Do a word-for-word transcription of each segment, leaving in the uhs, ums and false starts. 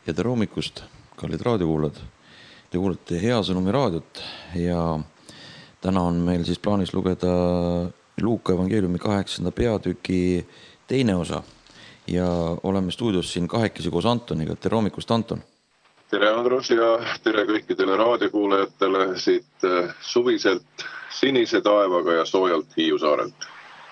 Ja tere hommikust, kallid raadiokuulajad. Te kuulete Hea Sõnumi raadiot ja täna on meil siis plaanis lugeda Luuka evangeeliumi kaheksanda peatüki teine osa. Ja oleme stuudios siin kahekesi koos Antoniga. Tere hommikust, Anton! Tere Andrus ja tere kõikidele raadiokuulajatele siit suviselt sinise taevaga ja soojalt Hiiu saarelt.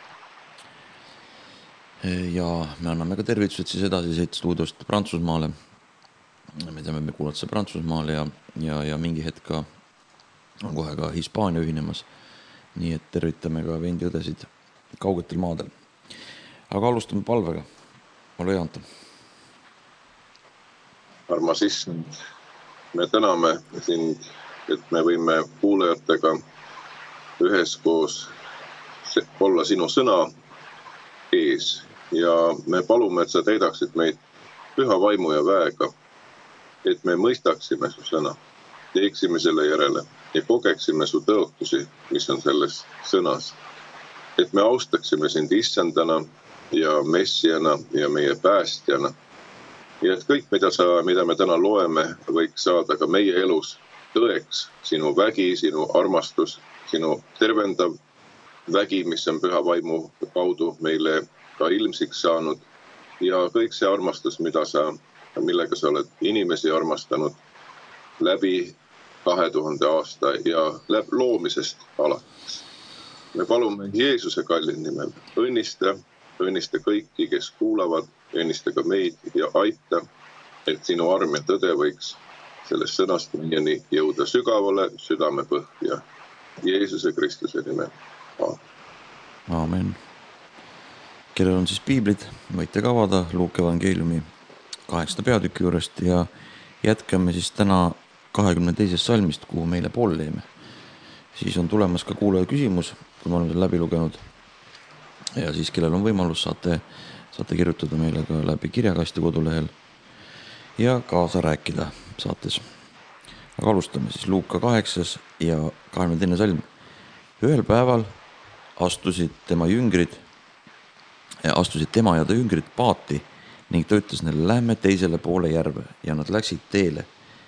Ja me anname ka tervitused siis edasi siit stuudiost Prantsusmaale. Me teame, me kuulata Prantsusmaale ja, ja, ja mingi hetk ka on kohe ka Hispaania ühinemas. Nii et tervitame ka vendiõdesid kaugetel maadel. Aga alustame palvega. Ole hea, Anton. Armas issand, me täname sind, et me võime kuulajatega üheskoos olla sinu sõna ees ja me palume, et sa täidaksid meid püha vaimu ja väega, et me mõistaksime su sõna, teeksime selle järele ja kogeksime su tõotusi, mis on selles sõnas. Et me austaksime sind issandana ja messiana ja meie päästjana. Ja et kõik, mida, sa, mida me täna loeme, võiks saada ka meie elus tõeks, sinu vägi, sinu armastus, sinu tervendav vägi, mis on püha vaimu kaudu meile ka ilmsiks saanud ja kõik see armastus, mida sa, millega sa oled inimesi armastanud läbi kahe tuhande aasta ja läbi loomisest alates. Me palume Jeesuse kallin nimel, õnnista, õnnista kõiki, kes kuulavad, õnnista ka meid ja aita, et sinu arm ja tõde võiks sellest sõnast meieni jõuda sügavale südame põhja. Jeesuse Kristuse nimel. Aamen. Kellel on siis piiblid, võite ka avada Luuka evangeeliumi kaheksanda peatüki juurest ja jätkame siis täna kahekümne teisest salmist, kuhu meile poole leeme. Siis on tulemas ka kuulaja küsimus, kui me oleme selle läbi lugenud. Ja siis, kellel on võimalus, saate, saate kirjutada meile ka läbi kirjakasti kodulehel ja kaasa rääkida saates. Aga alustame siis Luuka kaheksas ja kahekümne teine salm. Ühel päeval astusid tema jüngrid, astusid tema ja ta jüngrid paati ning ta ütles neile, lähme teisele poole järve ja nad läksid teele.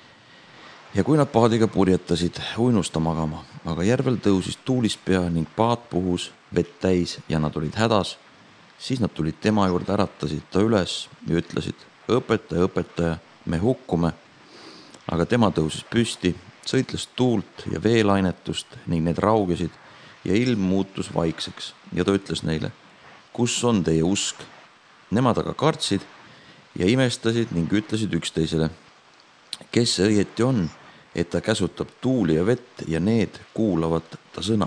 Ja kui nad paadiga purjetasid, uinusta magama, aga järvel tõusis tuulis pea ning paat puhus vett täis ja nad olid hädas, siis nad tulid tema juurde, äratasid ta üles ja ütlesid, õpetaja, õpetaja, me hukkume. Aga tema tõusis püsti, sõitles tuult ja veelainetust ning need raugesid ja ilm muutus vaikseks ja ta ütles neile, kus on teie usk? Nemad aga kartsid ja imestasid ning ütlesid üksteisele, kes see õieti on, et ta käsutab tuuli ja vett ja need kuulavad ta sõna.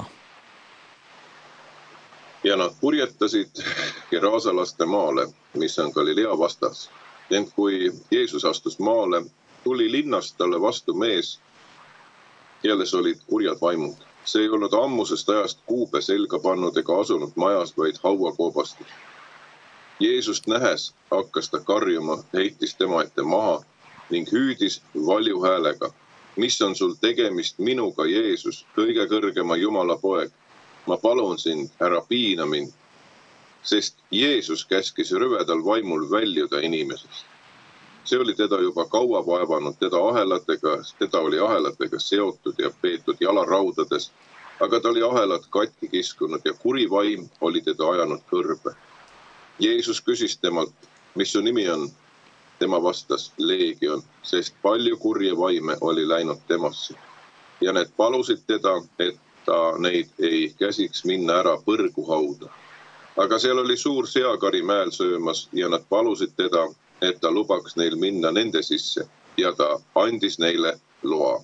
Ja nad purjetasid Gerasalaste maale, mis on Galilea vastas. Ent kui Jeesus astus maale, tuli linnast talle vastu mees, kelles olid kurjad vaimud. See ei olnud ammusest ajast kuube selga pannud ega asunud majas, vaid hauakoobastus. Jeesust nähes hakkas ta karjuma, heitis tema ette maha ning hüüdis valju häälega. Mis on sul tegemist minuga, Jeesus, kõige kõrgema Jumala poeg? Ma palun sind, ära piina mind, sest Jeesus käskis rüvedal vaimul väljuda inimesest. See oli teda juba kaua vaevanud, teda ahelatega, teda oli ahelatega seotud ja peetud jalaraudades, aga ta oli ahelad katki kiskunud ja kuri vaim oli teda ajanud kõrbe. Jeesus küsis temalt, mis su nimi on? Tema vastas Leegion, sest palju kurje vaime oli läinud temasse. Ja need palusid teda, et ta neid ei käsiks minna ära põrguhauda. Aga seal oli suur seakari mäel söömas ja nad palusid teda, et ta lubaks neil minna nende sisse ja ta andis neile loa.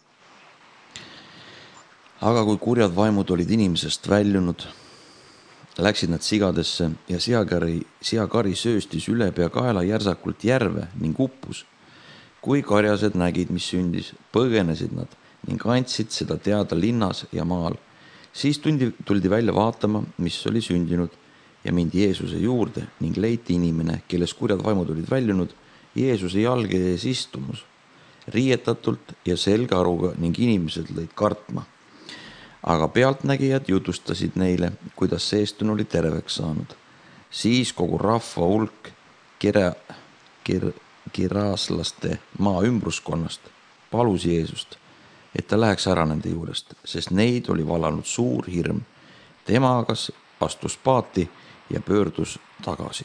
Aga kui kurjad vaimud olid inimesest väljunud, läksid nad sigadesse ja seakari, seakari sööstis üle pea kaela järsakult järve ning uppus. Kui karjased nägid, mis sündis, põgenesid nad ning andsid seda teada linnas ja maal. Siis tundi, tuldi välja vaatama, mis oli sündinud ja mindi Jeesuse juurde ning leiti inimene, kelles kurjad vaimud olid väljunud, Jeesuse jalge ees istumus, riietatult ja selge aruga ning inimesed lõid kartma. Aga pealtnägijad jutustasid neile, kuidas seestun oli terveks saanud. Siis kogu rahva hulk kere, kere, Geraaslaste maa ümbruskonnast, palus Jeesust, et ta läheks ära nende juurest, sest neid oli valanud suur hirm. Tema aga astus paati ja pöördus tagasi.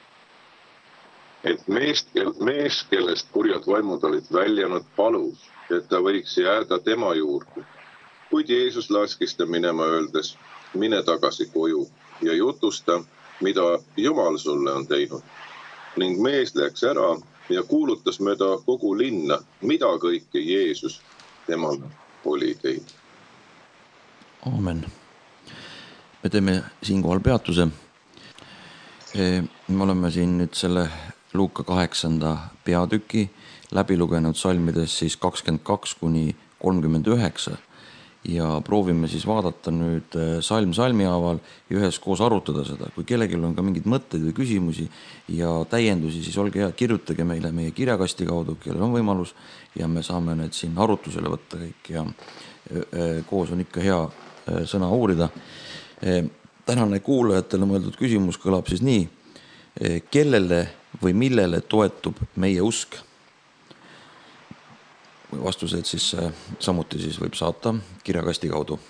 Et mees, mees, kellest kurjad vaimud olid väljanud, palus, et ta võiks jääda tema juurde. Kuid Jeesus laskis ta minema öeldes, mine tagasi koju ja jutusta, mida Jumal sulle on teinud. Ning mees läks ära ja kuulutas mööda kogu linna, mida kõike Jeesus temale oli teinud. Aamen. Me teeme siinkohal peatuse. Me oleme siin nüüd selle Luuka kaheksanda peatüki läbi lugenud salmides siis kakskümmend kaks kuni kolmkümmend üheksa ja proovime siis vaadata nüüd salm salmi haaval ja üheskoos arutada seda. Kui kellelgi on ka mingid mõtteid või küsimusi ja täiendusi, siis olge hea, kirjutage meile meie kirjakasti kaudu, kellel on võimalus ja me saame need siin arutusele võtta kõik ja koos on ikka hea sõna uurida. Tänane kuulajatele mõeldud küsimus kõlab siis nii, kellele või millele toetub meie usk? Vastused siis samuti siis võib saata kirjakasti kaudu.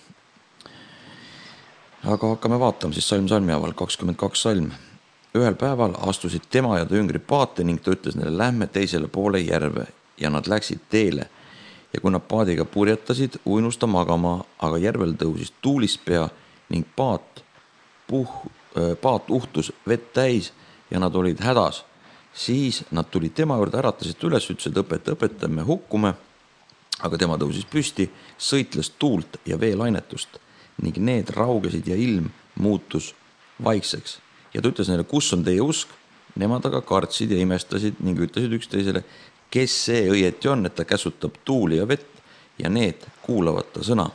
Aga hakkame vaatama siis salm salmi haaval, kakskümmend kaks salm. Ühel päeval astusid tema ja ta jüngrid paate ning ta ütles neile, lähme teisele poole järve ja nad läksid teele. Ja kui nad paadiga purjetasid, uinus ta magama, aga järvel tõusis tuulist pea ning paat, puh, paat uhtus vett täis ja nad olid hädas. Siis nad tulid tema juurde, äratasid üles, ütlesid, õpeta, õpeta, me hukkume. Aga tema tõusis püsti, sõitles tuult ja veelainetust ning need raugesid ja ilm muutus vaikseks. Ja ta ütles neile, kus on teie usk? Nemad aga kartsid ja imestasid ning ütlesid üksteisele, kes see õieti on, et ta käsutab tuuli ja vett ja need kuulavad ta sõna.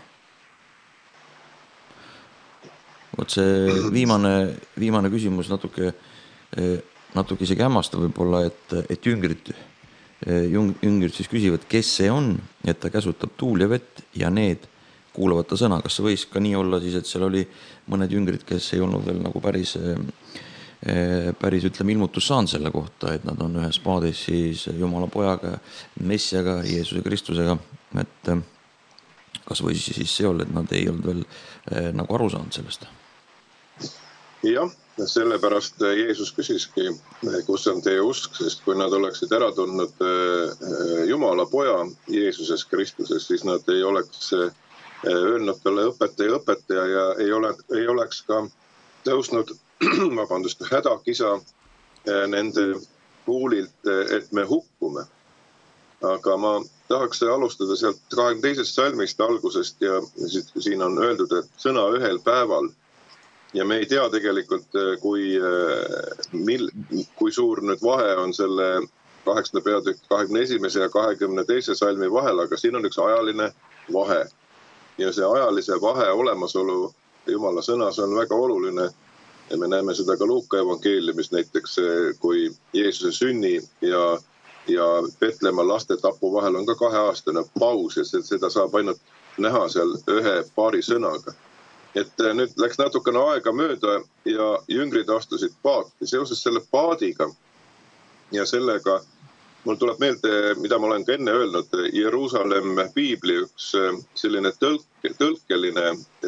Vot see viimane, viimane küsimus natuke, natuke isegi hämmastav võib-olla, et, et jüngrid Jüngrid siis küsivad, kes see on, et ta käsutab tuul ja vett ja need kuulavad ta sõna. Kas see võis ka nii olla siis, et seal oli mõned jüngrid, kes ei olnud veel nagu päris, päris ütleme ilmutus saanud selle kohta, et nad on ühes paadis siis Jumala pojaga, Messiaga, Jeesuse Kristusega, et kas võis siis see olla, et nad ei olnud veel nagu aru saanud sellest? Jah, sellepärast Jeesus küsiski, kus on teie usk, sest kui nad oleksid ära tundnud Jumala poja Jeesuses Kristuses, siis nad ei oleks öelnud talle õpetaja, õpetaja ja ei, ole, ei oleks ka tõusnud vabandust, hädakisa nende kuulilt, et me hukkume. Aga ma tahaks alustada sealt kahekümne teisest salmist algusest ja siin on öeldud, et sõna ühel päeval. Ja me ei tea tegelikult, kui, mil, kui suur nüüd vahe on selle kaheksanda peatükk kahekümne esimese ja kahekümne teise salmi vahel, aga siin on üks ajaline vahe. Ja see ajalise vahe olemasolu Jumala sõnas on väga oluline. Ja me näeme seda ka Luuka evangeeliumis näiteks, kui Jeesuse sünni ja, ja Petlemma laste tapu vahel on ka kaheaastane paus ja seda saab ainult näha seal ühe paari sõnaga. Et nüüd läks natukene aega mööda ja jüngrid astusid paati. Seoses selle paadiga ja sellega mul tuleb meelde, mida ma olen ka enne öelnud, Jeruusalemm piibli üks selline tõlk, tõlkeline,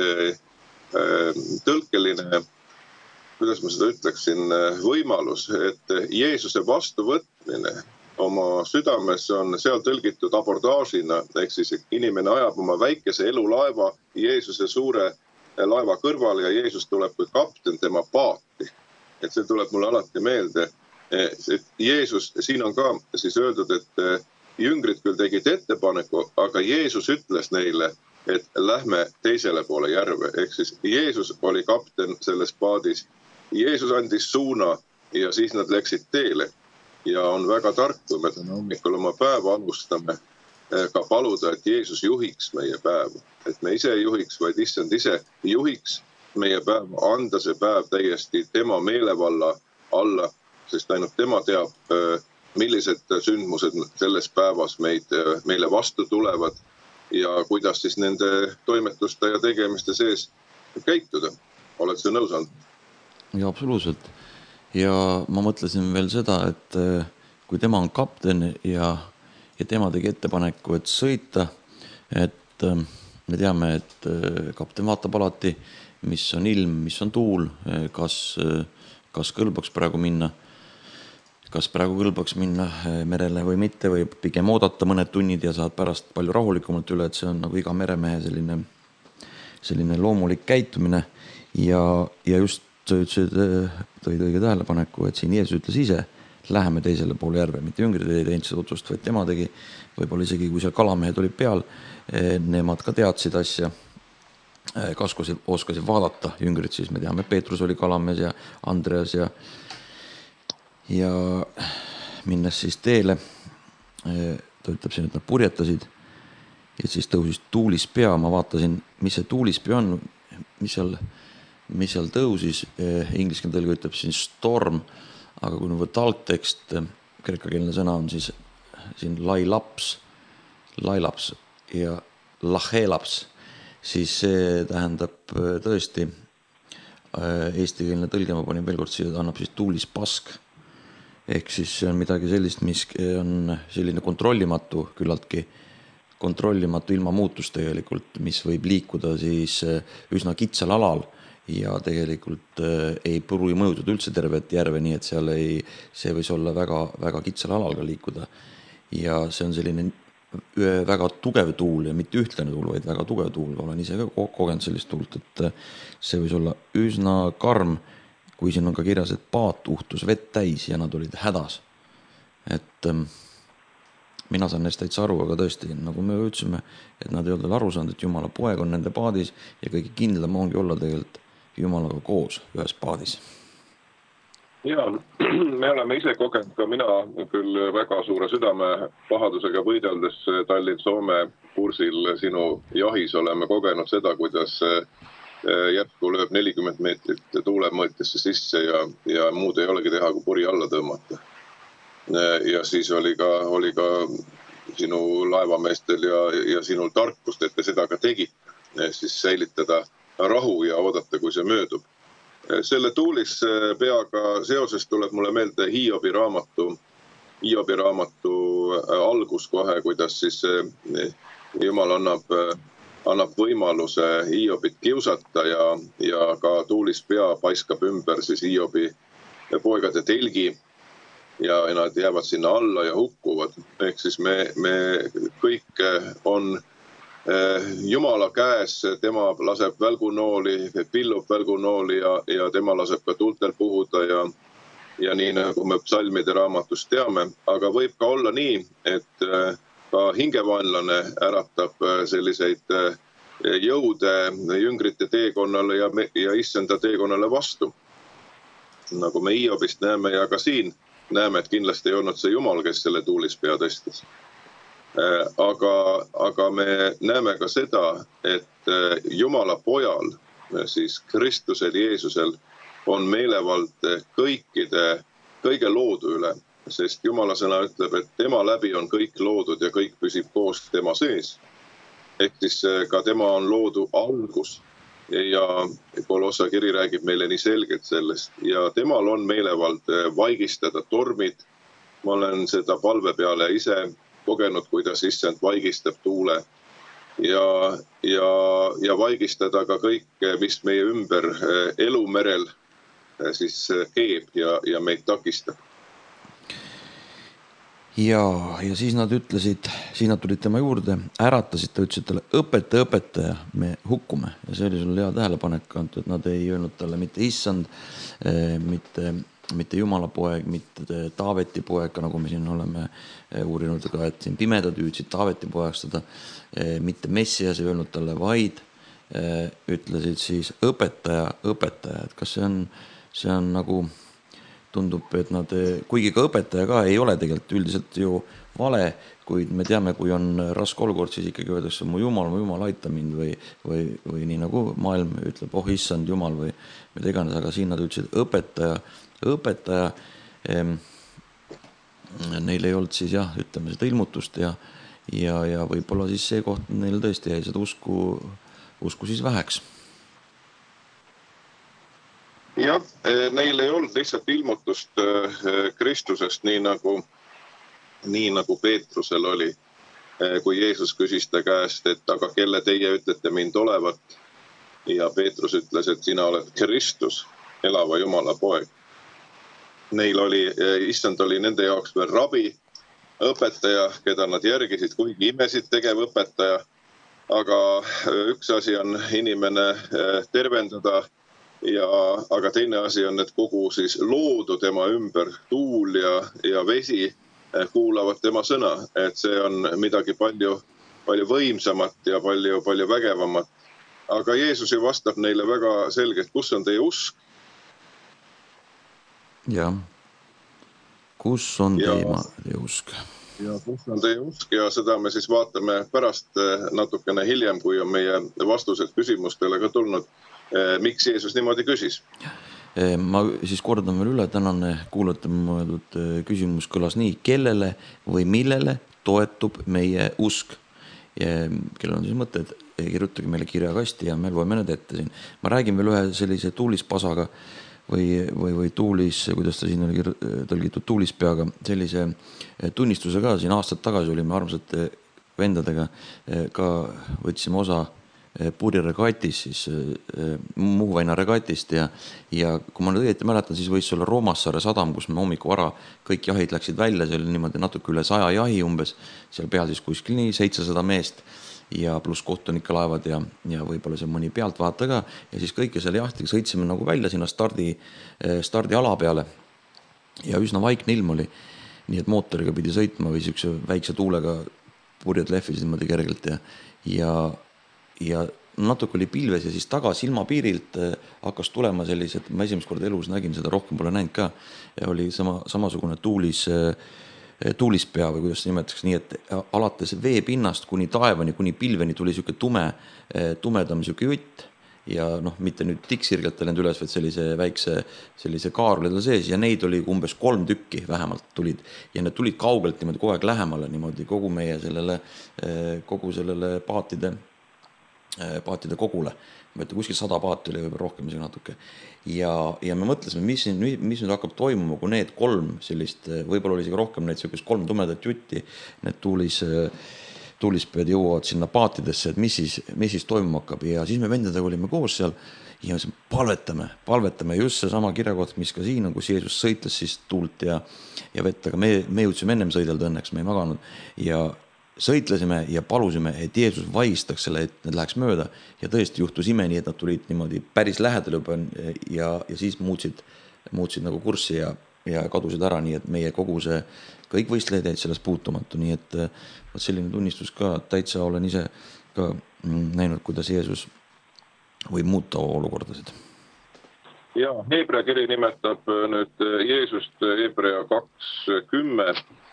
tõlkeline, kuidas ma seda ütleksin, võimalus, et Jeesuse vastuvõtmine oma südames on seal tõlgitud abordaažina, ehk siis inimene ajab oma väikese elulaeva Jeesuse suure laeva kõrval ja Jeesus tuleb kui kapten tema paati. Et see tuleb mulle alati meelde. Et Jeesus, siin on ka siis öeldud, et jüngrid küll tegid ettepaneku, aga Jeesus ütles neile, et lähme teisele poole järve. Ehk siis Jeesus oli kapten selles paadis. Jeesus andis suuna ja siis nad läksid teele. Ja on väga tark, kui me täna hommikul oma päeva alustame, ka paluda, et Jeesus juhiks meie päeva. Et me ise juhiks, vaid issand ise juhiks meie päeva, anda see päev täiesti tema meelevalla alla, sest ainult tema teab, millised sündmused selles päevas meid, meile vastu tulevad ja kuidas siis nende toimetuste ja tegemiste sees käituda. Oled sa nõus olnud? Ja absoluutselt. Ja ma mõtlesin veel seda, et kui tema on kapten ja, ja tema tegi ettepaneku, et sõita, et me teame, et kapten vaatab alati, mis on ilm, mis on tuul, kas, kas kõlbaks praegu minna, kas praegu kõlbaks minna merele või mitte, või pigem oodata mõned tunnid ja saad pärast palju rahulikumalt üle, et see on nagu iga meremehe selline, selline loomulik käitumine ja, ja just tõid õige tähelepaneku, et siin Jeesus ütles ise, läheme teisele poole järve, mitte jüngrid ei teinud seda otsust, vaid tema tegi, võib-olla isegi kui seal kalamehed olid peal, nemad ka teadsid asja, kaskosid, oskasid vaadata, jüngrid siis me teame, Peetrus oli kalamees ja Andreas ja ja minnes siis teele, ta ütleb siin, et nad purjetasid ja siis tõusis tuulis pea, ma vaatasin, mis see tuulis pea on, mis seal, mis seal tõusis, ingliskeelne tõlge ütleb siin storm, aga kui võtta algtekst, kreekakeelne sõna on siis siin lailaps, lailaps ja lahelaps, siis see tähendab tõesti, eestikeelne tõlge, ma panin veel kord siia, annab siis tuulis pask, ehk siis see on midagi sellist, mis on selline kontrollimatu, küllaltki kontrollimatu ilmamuutus tegelikult, mis võib liikuda siis üsna kitsal alal, ja tegelikult ei pruugi mõjutada üldse tervet järve, nii et seal ei, see võis olla väga, väga kitsal alal ka liikuda. Ja see on selline väga tugev tuul ja mitte ühtlane tuul, vaid väga tugev tuul. Olen ise ka kogenud sellist tuult, et see võis olla üsna karm, kui siin on ka kirjas, et paat uhtus vett täis ja nad olid hädas. Et mina saan neist täitsa aru, aga tõesti, nagu me ütlesime, et nad ei olnud aru saanud, et Jumala poeg on nende paadis ja kõige kindlam ongi olla tegelikult Jumalaga koos ühes paadis. Ja, me oleme ise kogenud, ka mina küll väga suure südame pahadusega võideldes Tallinn-Soome kursil sinu jahis oleme kogenud seda, kuidas jätku lööb nelikümmend meetrit tuulemõõtjesse sisse ja, ja muud ei olegi teha, kui puri alla tõmmata. Ja siis oli ka, oli ka sinu laevameestel ja, ja sinul tarkust, et te seda ka tegid, siis säilitada rahu ja oodata, kui see möödub. Selle tuulis peaga seoses tuleb mulle meelde Hiobi raamatu, Hiobi raamatu algus kohe, kuidas siis Jumal annab, annab võimaluse Hiobit kiusata ja, ja ka tuulis pea paiskab ümber siis Hiobi poegade telgi ja nad jäävad sinna alla ja hukkuvad. Ehk siis me, me kõik on Jumala käes, tema laseb välgunooli, pillub välgunooli ja, ja tema laseb ka tuultel puhuda ja, ja nii nagu me psalmide raamatust teame, aga võib ka olla nii, et ka hingevaenlane äratab selliseid jõude jüngrite teekonnale ja, ja issanda teekonnale vastu. Nagu me Hiobist näeme ja ka siin näeme, et kindlasti ei olnud see Jumal, kes selle tuulis pea tõstis. Aga, aga me näeme ka seda, et Jumala pojal, siis Kristusel Jeesusel, on meelevald kõikide, kõige loodu üle, sest Jumala sõna ütleb, et tema läbi on kõik loodud ja kõik püsib koos tema sees. Ehk siis ka tema on loodu algus ja Kolossae kiri räägib meile nii selgelt sellest ja temal on meelevald vaigistada tormid. Ma olen seda palve peale ise kogenud, kuidas issand vaigistab tuule ja, ja, ja vaigistada ka kõike, mis meie ümber elumerel siis keeb ja, ja meid takistab. Ja, ja siis nad ütlesid, siis nad tulid tema juurde, äratasid, ta ütlesid talle, õpetaja, õpetaja, me hukkume. Ja see oli sulle hea tähelepanek, et nad ei öelnud talle mitte issand, mitte mitte Jumala poeg, mitte Taaveti poeg, nagu me siin oleme uurinud ka, et siin pimedad hüüdsid Taaveti poegaks teda, mitte Messias ei öelnud talle, vaid ütlesid siis õpetaja, õpetaja, et kas see on, see on nagu, tundub, et nad, kuigi ka õpetaja ka ei ole tegelikult üldiselt ju vale, kuid me teame, kui on raske olukord, siis ikkagi öeldakse, mu Jumal, mu Jumal, aita mind või, või, või nii nagu maailm ütleb, oh issand Jumal või mida iganes, aga siin nad ütlesid õpetaja, õpetaja, neil ei olnud siis jah, ütleme seda ilmutust ja, ja, ja võib-olla siis see koht neil tõesti jäi seda usku, usku siis väheks. Jah, neil ei olnud lihtsalt ilmutust Kristusest, nii nagu nii nagu Peetrusel oli, kui Jeesus küsis ta käest, et aga kelle teie ütlete mind olevat. Ja Peetrus ütles, et sina oled Kristus, elava Jumala poeg. Neil oli, issand oli nende jaoks veel rabi, õpetaja, keda nad järgisid, kuigi imesid tegev õpetaja. Aga üks asi on inimene tervendada, ja, aga teine asi on, et kogu siis loodu tema ümber, tuul ja, ja vesi kuulavad tema sõna. Et see on midagi palju, palju võimsamat ja palju, palju vägevamat. Aga Jeesus ju vastab neile väga selgelt, kus on teie usk? Ja, kus on ja, teie, teie usk? Ja kus on teie usk ja seda me siis vaatame pärast natukene hiljem, kui on meie vastused küsimustele ka tulnud. Miks Jeesus niimoodi küsis? Ma siis kordan veel üle, tänane kuulatama mõeldud küsimus kõlas nii, kellele või millele toetub meie usk? Ja kellel on siis mõtted, kirjutage meile kirjakasti ja me loeme need ette siin. Ma räägin veel ühe sellise tuulispasaga või, või, või tuulis, kuidas ta siin oli tõlgitud tuulispeaga, sellise tunnistuse ka siin aastad tagasi olime armsate vendadega, ka võtsime osa purjeregatis, siis Muhuväina regatist ja, ja kui ma nüüd õieti mäletan, siis võis olla Roomassaare sadam, kus me hommiku vara kõik jahid läksid välja, see oli niimoodi natuke üle saja jahi umbes, seal peal siis kuskil nii seitsesada meest ja pluss kohtunike laevad ja, ja võib-olla see mõni pealt vaata ka ja siis kõike selle jahtiga sõitsime nagu välja sinna stardi, stardi ala peale ja üsna vaikne ilm oli, nii et mootoriga pidi sõitma või siukse väikse tuulega purjed lehvisid niimoodi kergelt ja, ja ja natuke oli pilves ja siis taga silmapiirilt hakkas tulema sellised, ma esimest korda elus nägin seda, rohkem pole näinud ka, ja oli sama, samasugune tuulis, tuulispea või kuidas nimetaks, nii et alates veepinnast kuni taevani, kuni pilveni tuli siuke tume, tumedam siuke jutt ja noh, mitte nüüd tiksirgelt läinud üles, vaid sellise väikse sellise kaar oli tal sees ja neid oli umbes kolm tükki vähemalt tulid ja need tulid kaugelt niimoodi kogu aeg lähemale niimoodi kogu meie sellele, kogu sellele paatide paatide kogule. Ma ütlen, kuskil sada paati oli võib rohkem isegi natuke. Ja, ja me mõtlesime, mis, mis nüüd hakkab toimuma, kui need kolm sellist, võib-olla oli isegi rohkem neid sellised kolm tumedat jutti, need tuulis, tuulispead jõuavad sinna paatidesse, et mis siis, mis siis toimuma hakkab. Ja siis me vendadega olime koos seal ja me palvetame, palvetame just see sama kirjakoht, mis ka siin on, kus Jeesus sõitles siis tuult ja, ja vett, aga me, me jõudsime ennem sõidelda õnneks, me ei maganud ja sõitlesime ja palusime, et Jeesus vaistaks selle, et need läheks mööda ja tõesti juhtus ime nii, et nad tulid niimoodi päris lähedal juba ja, ja siis muutsid, muutsid nagu kurssi ja, ja kadusid ära, nii et meie kogu see, kõik võistlejad jäid sellest puutumatu, nii et selline tunnistus ka, täitsa olen ise ka näinud, kuidas Jeesus võib muuta olukordasid. Ja, Hebrea kiri nimetab nüüd Jeesust Hebrea kaks kümme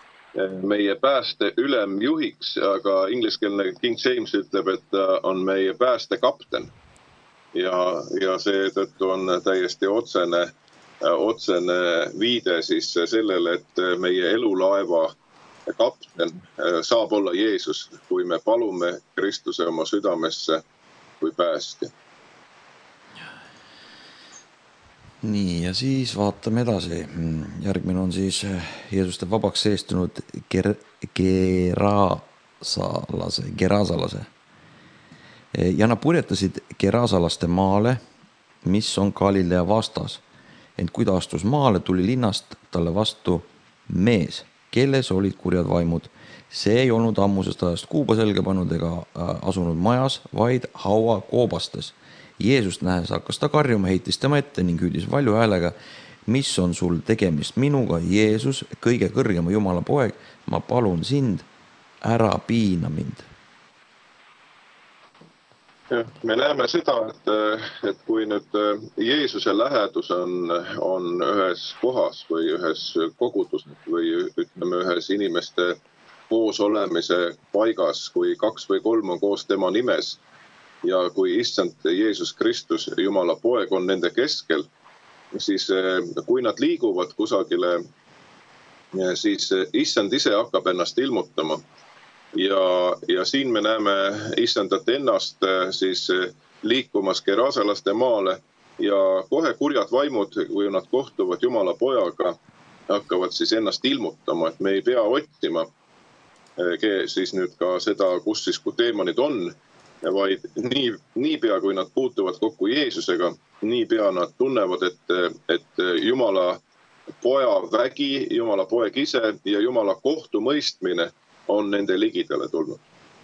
meie pääste ülemjuhiks, aga ingliskeelne King James ütleb, et ta on meie pääste kapten. Ja, ja seetõttu on täiesti otsene, otsene viide siis sellele, et meie elulaeva kapten saab olla Jeesus, kui me palume Kristuse oma südamesse kui päästja. Nii, ja siis vaatame edasi. Järgmine on siis Jeesus teeb vabaks seestunud ger, Gerasalase, Gerasalase. Ja nad purjetasid Gerasalaste maale, mis on Galilea vastas. Ent kui ta astus maale, tuli linnast talle vastu mees, kelles olid kurjad vaimud. See ei olnud ammusest ajast kuuba selga pannud ega asunud majas, vaid haua koobastes. Jeesust nähes hakkas ta karjuma, heitis tema ette ning hüüdis valju häälega, mis on sul tegemist minuga, Jeesus, kõige kõrgema Jumala poeg, ma palun sind, ära piina mind. Ja, me näeme seda, et, et kui nüüd Jeesuse lähedus on, on ühes kohas või ühes kogudus või ütleme ühes inimeste koos olemise paigas, kui kaks või kolm on koos tema nimes, ja kui issand Jeesus Kristus, Jumala poeg, on nende keskel, siis kui nad liiguvad kusagile, siis issand ise hakkab ennast ilmutama. Ja, ja siin me näeme issandat ennast siis liikumas Gerasalaste maale ja kohe kurjad vaimud, kui nad kohtuvad Jumala pojaga, hakkavad siis ennast ilmutama, et me ei pea otsima siis nüüd ka seda, kus siis kui teemonid on, vaid nii, nii pea, kui nad puutuvad kokku Jeesusega, nii pea nad tunnevad, et, et Jumala poja vägi, Jumala poeg ise ja Jumala kohtumõistmine on nende ligidale tulnud.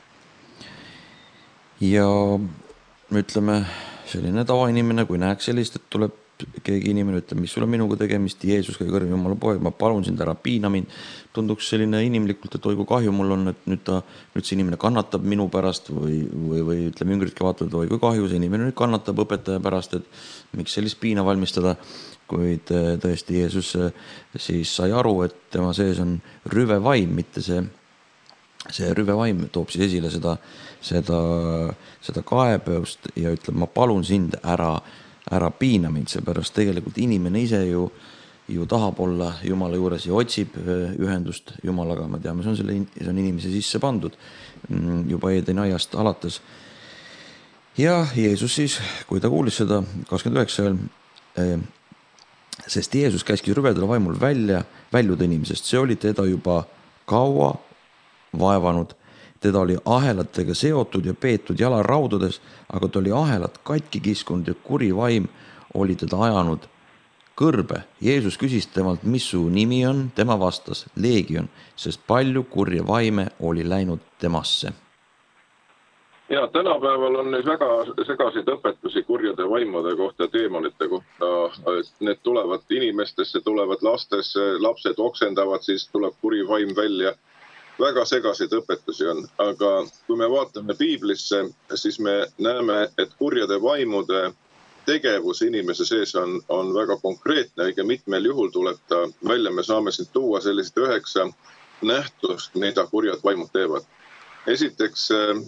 Ja ütleme, selline tavainimene, kui näeks sellist, et tuleb keegi inimene, ütleb, mis sul on minuga tegemist, Jeesus kõige kõrgem Jumala poeg, ma palun sind, ära piina mind, tunduks selline inimlikult, et oi kui kahju mul on, et nüüd, ta, nüüd see inimene kannatab minu pärast või, või, või ütleme, jüngritki vaatavad, oi kui kahju see inimene nüüd kannatab õpetaja pärast, et miks sellist piina valmistada, kuid tõesti Jeesus siis sai aru, et tema sees on rüve vaim, mitte see see rüve vaim toob siis esile seda, seda, seda kaebeust ja ütleb, ma palun sind, ära, ära piina mind, seepärast tegelikult inimene ise ju, ju tahab olla Jumala juures ja otsib ühendust Jumalaga, me teame, see on, selle, see on inimese sisse pandud juba Eedeni aiast alates. Ja Jeesus siis, kui ta kuulis seda, kakskümmend üheksa veel, sest Jeesus käskis rüvedale vaimul välja, väljuda inimesest, see oli teda juba kaua vaevanud, teda oli ahelatega seotud ja peetud jalaraudades, aga ta oli ahelat katki kiskunud ja kuri vaim oli teda ajanud kõrbe. Jeesus küsis temalt, mis su nimi on, tema vastas Leegion, sest palju kurja vaime oli läinud temasse. Ja tänapäeval on neid väga segasid õpetusi kurjade vaimude kohta, teemonite kohta. Need tulevad inimestesse, tulevad lastesse, lapsed oksendavad, siis tuleb kuri vaim välja. Väga segasid õpetusi on, aga kui me vaatame piiblisse, siis me näeme, et kurjade vaimude tegevus inimese sees on, on väga konkreetne, õige mitmel juhul tuleb ta välja, me saame siin tuua sellised üheksa nähtust, mida kurjad vaimud teevad. Esiteks,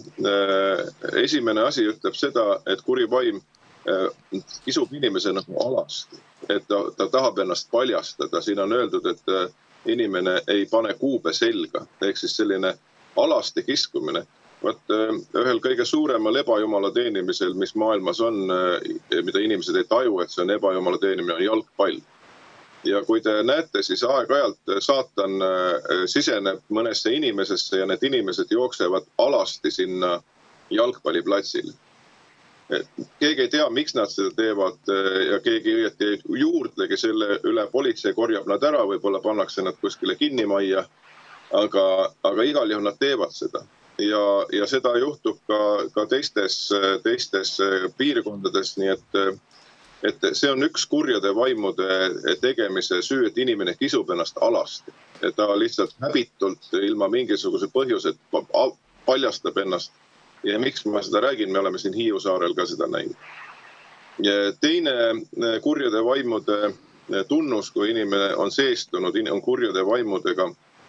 esimene asi ütleb seda, et kuri vaim kisub inimese nagu alasti, et ta, ta tahab ennast paljastada, siin on öeldud, et inimene ei pane kuube selga, ehk siis selline alasti kiskumine. Vaat ühel kõige suuremal ebajumala teenimisel, mis maailmas on, mida inimesed ei taju, et see on ebajumala teenimine, on jalgpall. Ja kui te näete, siis aeg-ajalt saatan siseneb mõnesse inimesesse ja need inimesed jooksevad alasti sinna jalgpalliplatsile. Keegi ei tea, miks nad seda teevad ja keegi õieti juurdlegi selle üle, politsei korjab nad ära, võib-olla pannakse nad kuskile kinnimajja, aga, aga igal juhul nad teevad seda. Ja, ja seda juhtub ka, ka teistes, teistes piirkondades, nii et, et see on üks kurjade vaimude tegemise süü, et inimene kisub ennast alasti. Et ta lihtsalt häbitult ilma mingisuguse põhjused paljastab ennast. Ja miks ma seda räägin, me oleme siin Hiiu saarel ka seda näinud. Ja teine kurjade vaimude tunnus, kui inimene on seestunud, on kurjade vaimudega,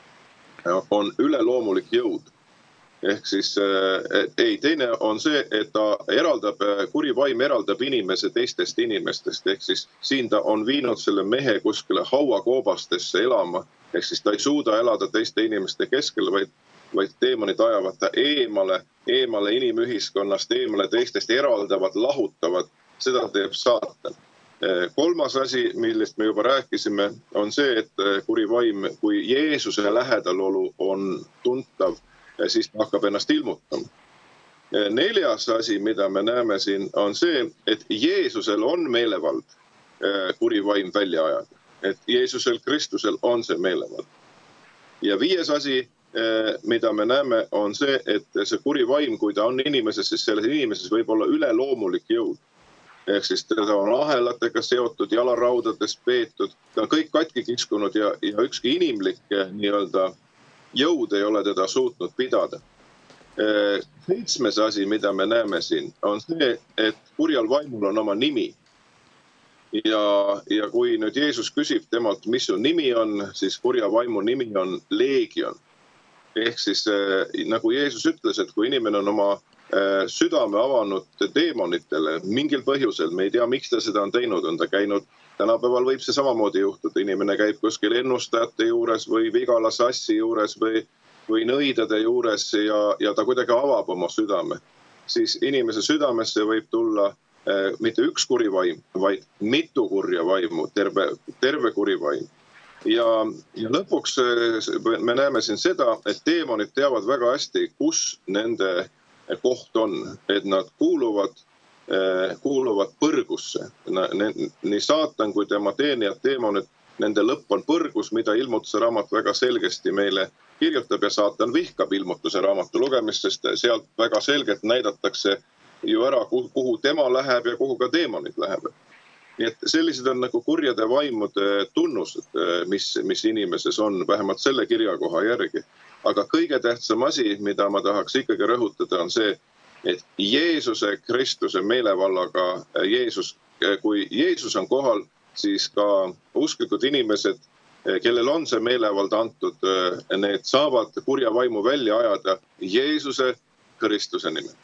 on üleloomulik jõud. Ehk siis, ei, teine on see, et ta eraldab, kuri vaim eraldab inimese teistest inimestest. Ehk siis siin ta on viinud selle mehe kuskile hauakoobastesse elama. Ehk siis ta ei suuda elada teiste inimeste keskel, vaid vaid teemonid ajavad ta eemale, eemale inimühiskonnast, eemale teistest eraldavad, lahutavad. Seda teeb saatan. Kolmas asi, millest me juba rääkisime, on see, et kuri vaim, kui Jeesuse lähedalolu on tuntav, siis ta hakkab ennast ilmutama. Neljas asi, mida me näeme siin, on see, et Jeesusel on meelevald kuri vaim välja ajada. Et Jeesusel, Kristusel on see meelevald. Ja viies asi, mida me näeme, on see, et see kuri vaim, kui ta on inimeses, siis selles inimeses võib olla üleloomulik jõud. Ehk siis ta on ahelatega seotud, jalaraudades peetud, ta on kõik katki kiskunud ja, ja ükski inimlik nii-öelda jõud ei ole teda suutnud pidada. Seitsmes asi, mida me näeme siin, on see, et kurjal vaimul on oma nimi. Ja, ja kui nüüd Jeesus küsib temalt, mis su nimi on, siis kurja vaimu nimi on Leegion. Ehk siis nagu Jeesus ütles, et kui inimene on oma südame avanud teemonitele mingil põhjusel, me ei tea, miks ta seda on teinud, on ta käinud, tänapäeval võib see samamoodi juhtuda, inimene käib kuskil ennustajate juures või vigala sassi juures või, või nõidade juures ja, ja ta kuidagi avab oma südame. Siis inimese südamesse võib tulla mitte üks kuri vaim, vaid mitu kurja vaimu, terve, terve kuri vaim. Ja, ja lõpuks me näeme siin seda, et teemonid teavad väga hästi, kus nende koht on, et nad kuuluvad, kuuluvad põrgusse. Nii saatan kui tema teenijad teemonid, nende lõpp on põrgus, mida ilmutuse raamat väga selgesti meile kirjutab ja saatan vihkab ilmutuse raamatu lugemist, sest sealt väga selgelt näidatakse ju ära, kuhu tema läheb ja kuhu ka teemonid läheb. Nii et sellised on nagu kurjade vaimude tunnused, mis, mis inimeses on, vähemalt selle kirjakoha järgi. Aga kõige tähtsam asi, mida ma tahaks ikkagi rõhutada, on see, et Jeesuse Kristuse meelevallaga Jeesus, kui Jeesus on kohal, siis ka usklikud inimesed, kellel on see meelevald antud, need saavad kurja vaimu välja ajada Jeesuse Kristuse nimel.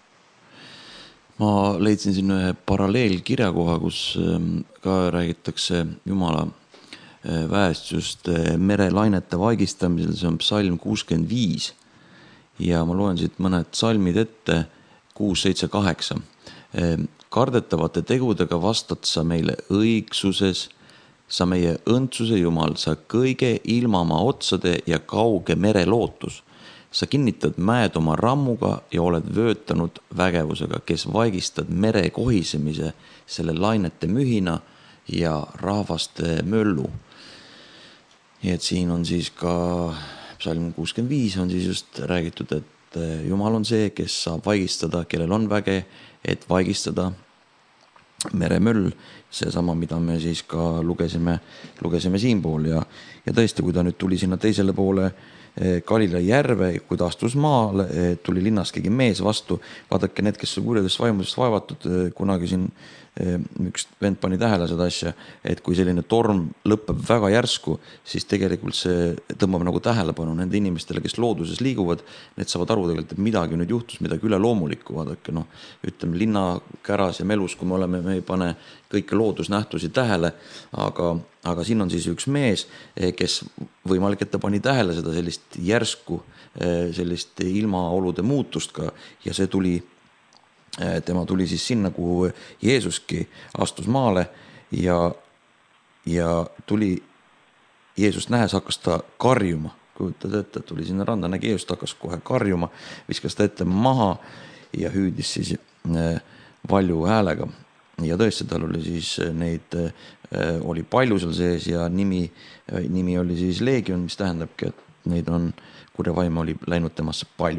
Ma leidsin siin ühe paralleelkirjakoha, kus ka räägitakse Jumala väest just merelainete vaigistamisel, see on psalm kuuskümmend viis. Ja ma loen siit mõned psalmid ette, kuus, seitse, kaheksa. Kardetavate tegudega vastad sa meile õigsuses, sa meie õndsuse Jumal, sa kõige ilmamaa otsade ja kauge mere lootus. Sa kinnitad mäed oma rammuga ja oled vöötanud vägevusega, kes vaigistad mere kohisemise, selle lainete mühina ja rahvaste möllu. Ja et siin on siis ka psalm kuuskümmend viis on siis just räägitud, et Jumal on see, kes saab vaigistada, kellel on väge, et vaigistada meremöll, see sama, mida me siis ka lugesime, lugesime siin pool ja, ja tõesti, kui ta nüüd tuli sinna teisele poole Galilea järve, kui ta astus maale, tuli linnas keegi mees vastu. Vaadake need, kes on kurjadest vaimudest vaevatud, kunagi siin üks vend pani tähele seda asja, et kui selline torm lõpeb väga järsku, siis tegelikult see tõmbab nagu tähelepanu nende inimestele, kes looduses liiguvad. Need saavad aru tegelikult, et midagi nüüd juhtus, midagi üle loomulikku. Vaadake, noh, ütleme linna käras ja melus, kui me oleme, me ei pane kõike loodusnähtusi tähele, aga, aga siin on siis üks mees, kes võimalik, et ta pani tähele seda sellist järsku, sellist ilmaolude muutust ka ja see tuli tema tuli siis sinna, kuhu Jeesuski astus maale ja, ja tuli Jeesust nähes, hakkas ta karjuma. Kujutad ette, tuli sinna randa, nägi Jeesust, hakkas kohe karjuma, viskas ta ette maha ja hüüdis siis valju häälega. Ja tõesti, tal oli siis neid, oli palju seal sees ja nimi, nimi oli siis Leegion, mis tähendabki, et neid on, kurja vaim oli läinud temasse palju.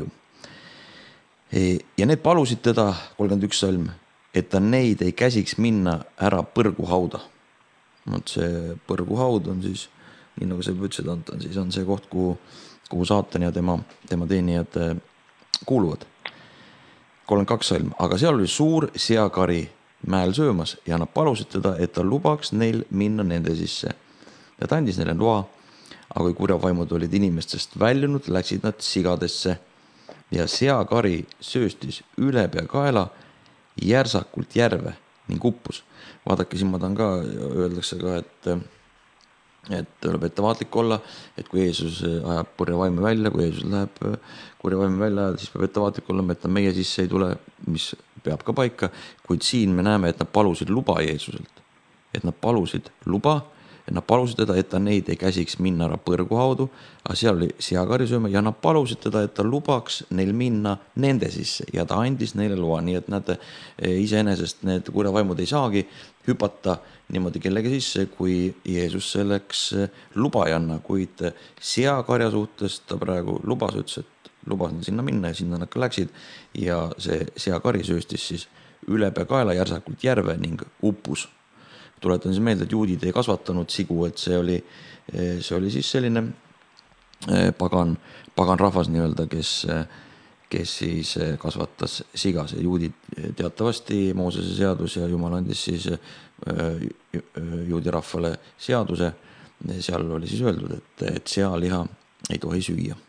Ja need palusid teda, kolmkümmend üks salm, et ta neid ei käsiks minna ära põrguhauda. Mõt see põrguhaud on siis, nii nagu see ütlesid, on, siis on see koht, kuhu, kuhu saatan ja tema, tema teenijad kuuluvad. kolmkümmend kaks salm, aga seal oli suur seakari mäel söömas ja nad palusid teda, et ta lubaks neil minna nende sisse. Ja ta andis neile loa, aga kui kurjavaimud olid inimestest väljunud, läksid nad sigadesse. Ja seakari sööstis üle pea kaela järsakult järve ning uppus. Vaadake, siin ma tahan ka, öeldakse ka, et, et tuleb ettevaatlik olla, et kui Jeesus ajab kurjavaime välja, kui Jeesus läheb kurjavaime välja, siis peab ettevaatlik olla, et ta meie sisse ei tule, mis peab ka paika, kuid siin me näeme, et nad palusid luba Jeesuselt. Et nad palusid luba, et nad palusid teda, et ta neid ei käsiks minna ära põrguhaudu, aga seal oli seakari sööma ja nad palusid teda, et ta lubaks neil minna nende sisse ja ta andis neile loa. Nii et näete, iseenesest need kurjavaimud ei saagi hüpata niimoodi kellegi sisse, kui Jeesus selleks luba ei anna, kuid seakarja suhtes ta praegu lubas, ütles, et lubas sinna minna ja sinna nad ka läksid ja see seakari sööstis siis üle pea kaela järsakult järve ning uppus. Tuletan siis meelde, et juudid ei kasvatanud sigu, et see oli, see oli siis selline pagan, pagan rahvas nii-öelda, kes, kes siis kasvatas sigas. Juudid teatavasti Moosese seadus ja Jumal andis siis juudi rahvale seaduse. Seal oli siis öeldud, et, et sealiha ei tohi süüa.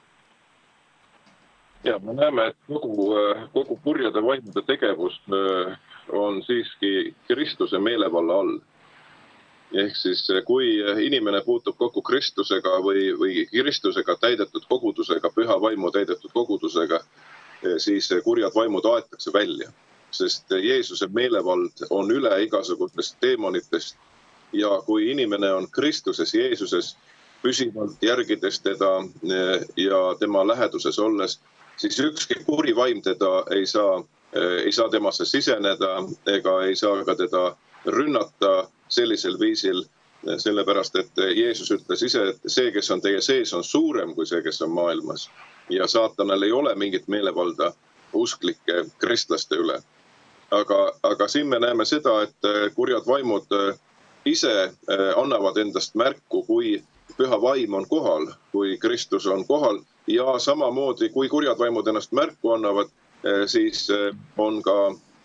Ja me näeme, et kogu, kogu purjade vaimude tegevus on siiski Kristuse meelevalla all. Ehk siis, kui inimene puutub kokku Kristusega või, või Kristusega täidetud kogudusega, püha vaimu täidetud kogudusega, siis kurjad vaimud aetakse välja. Sest Jeesuse meelevald on üle igasugustest teemonitest ja kui inimene on Kristuses Jeesuses püsivalt järgides teda ja tema läheduses olles, siis ükski kuri vaim teda ei saa, ei saa temasse siseneda ega ei saa ka teda rünnata sellisel viisil, sellepärast et Jeesus ütles ise, et see, kes on teie sees, on suurem kui see, kes on maailmas. Ja saatanal ei ole mingit meelevalda usklike kristlaste üle. Aga, aga siin me näeme seda, et kurjad vaimud ise annavad endast märku, kui püha vaim on kohal, kui Kristus on kohal ja samamoodi, kui kurjad vaimud ennast märku annavad, siis on ka,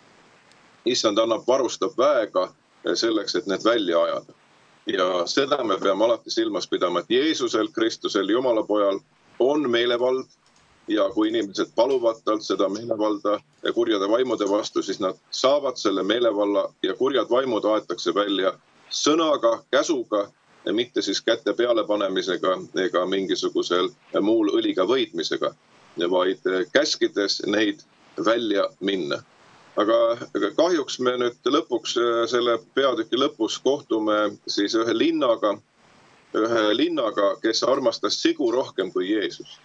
issand annab varustab väega selleks, et need välja ajada. Ja seda me peame alati silmas pidama, et Jeesusel, Kristusel, Jumala pojal on meelevald ja kui inimesed paluvad talt seda meelevalda kurjade vaimude vastu, siis nad saavad selle meelevalla ja kurjad vaimud aetakse välja sõnaga, käsuga, mitte siis kätte peale panemisega ega mingisugusel muul õliga võitmisega, vaid käskides neid välja minna. Aga kahjuks me nüüd lõpuks, selle peatüki lõpus kohtume siis ühe linnaga, ühe linnaga, kes armastas sigu rohkem kui Jeesus.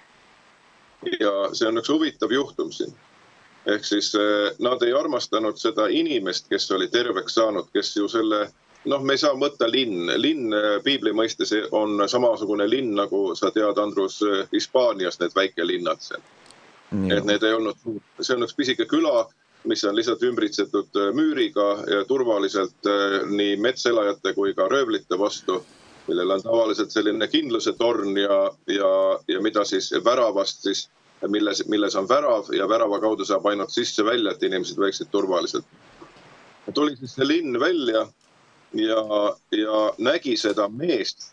Ja see on üks huvitav juhtum siin. Ehk siis nad ei armastanud seda inimest, kes oli terveks saanud, kes ju selle, noh, me ei saa mõtta linn. Linn piibli mõistes on samasugune linn, nagu sa tead, Andrus, Hispaanias need väike linnad seal. Et need ei olnud, see on üks pisike küla, mis on lihtsalt ümbritsetud müüriga ja turvaliselt nii metselajate kui ka röövlite vastu, millel on tavaliselt selline kindluse torn ja, ja, ja mida siis väravast siis, milles, milles on värav ja värava kaudu saab ainult sisse välja, et inimesed võiksid turvaliselt. Tuli siis see linn välja ja, ja nägi seda meest,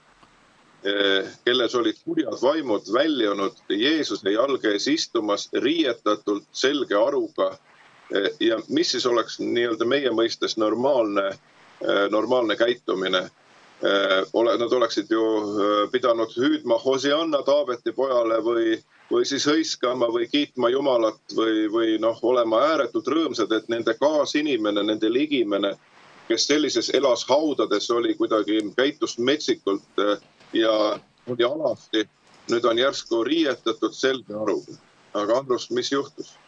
kelles olid kurjad vaimud väljunud Jeesuse jalge ees istumas riietatult selge aruga. Ja mis siis oleks nii-öelda meie mõistes normaalne, normaalne käitumine? Nad oleksid ju pidanud hüüdma Hosianna Taaveti pojale või, või siis hõiskama või kiitma Jumalat või, või noh, olema ääretult rõõmsad, et nende kaasinimene, nende ligimene, kes sellises elas haudades oli kuidagi käitus metsikult ja oli alasti, nüüd on järsku riietatud selge aruga. Aga Andrus, mis juhtus?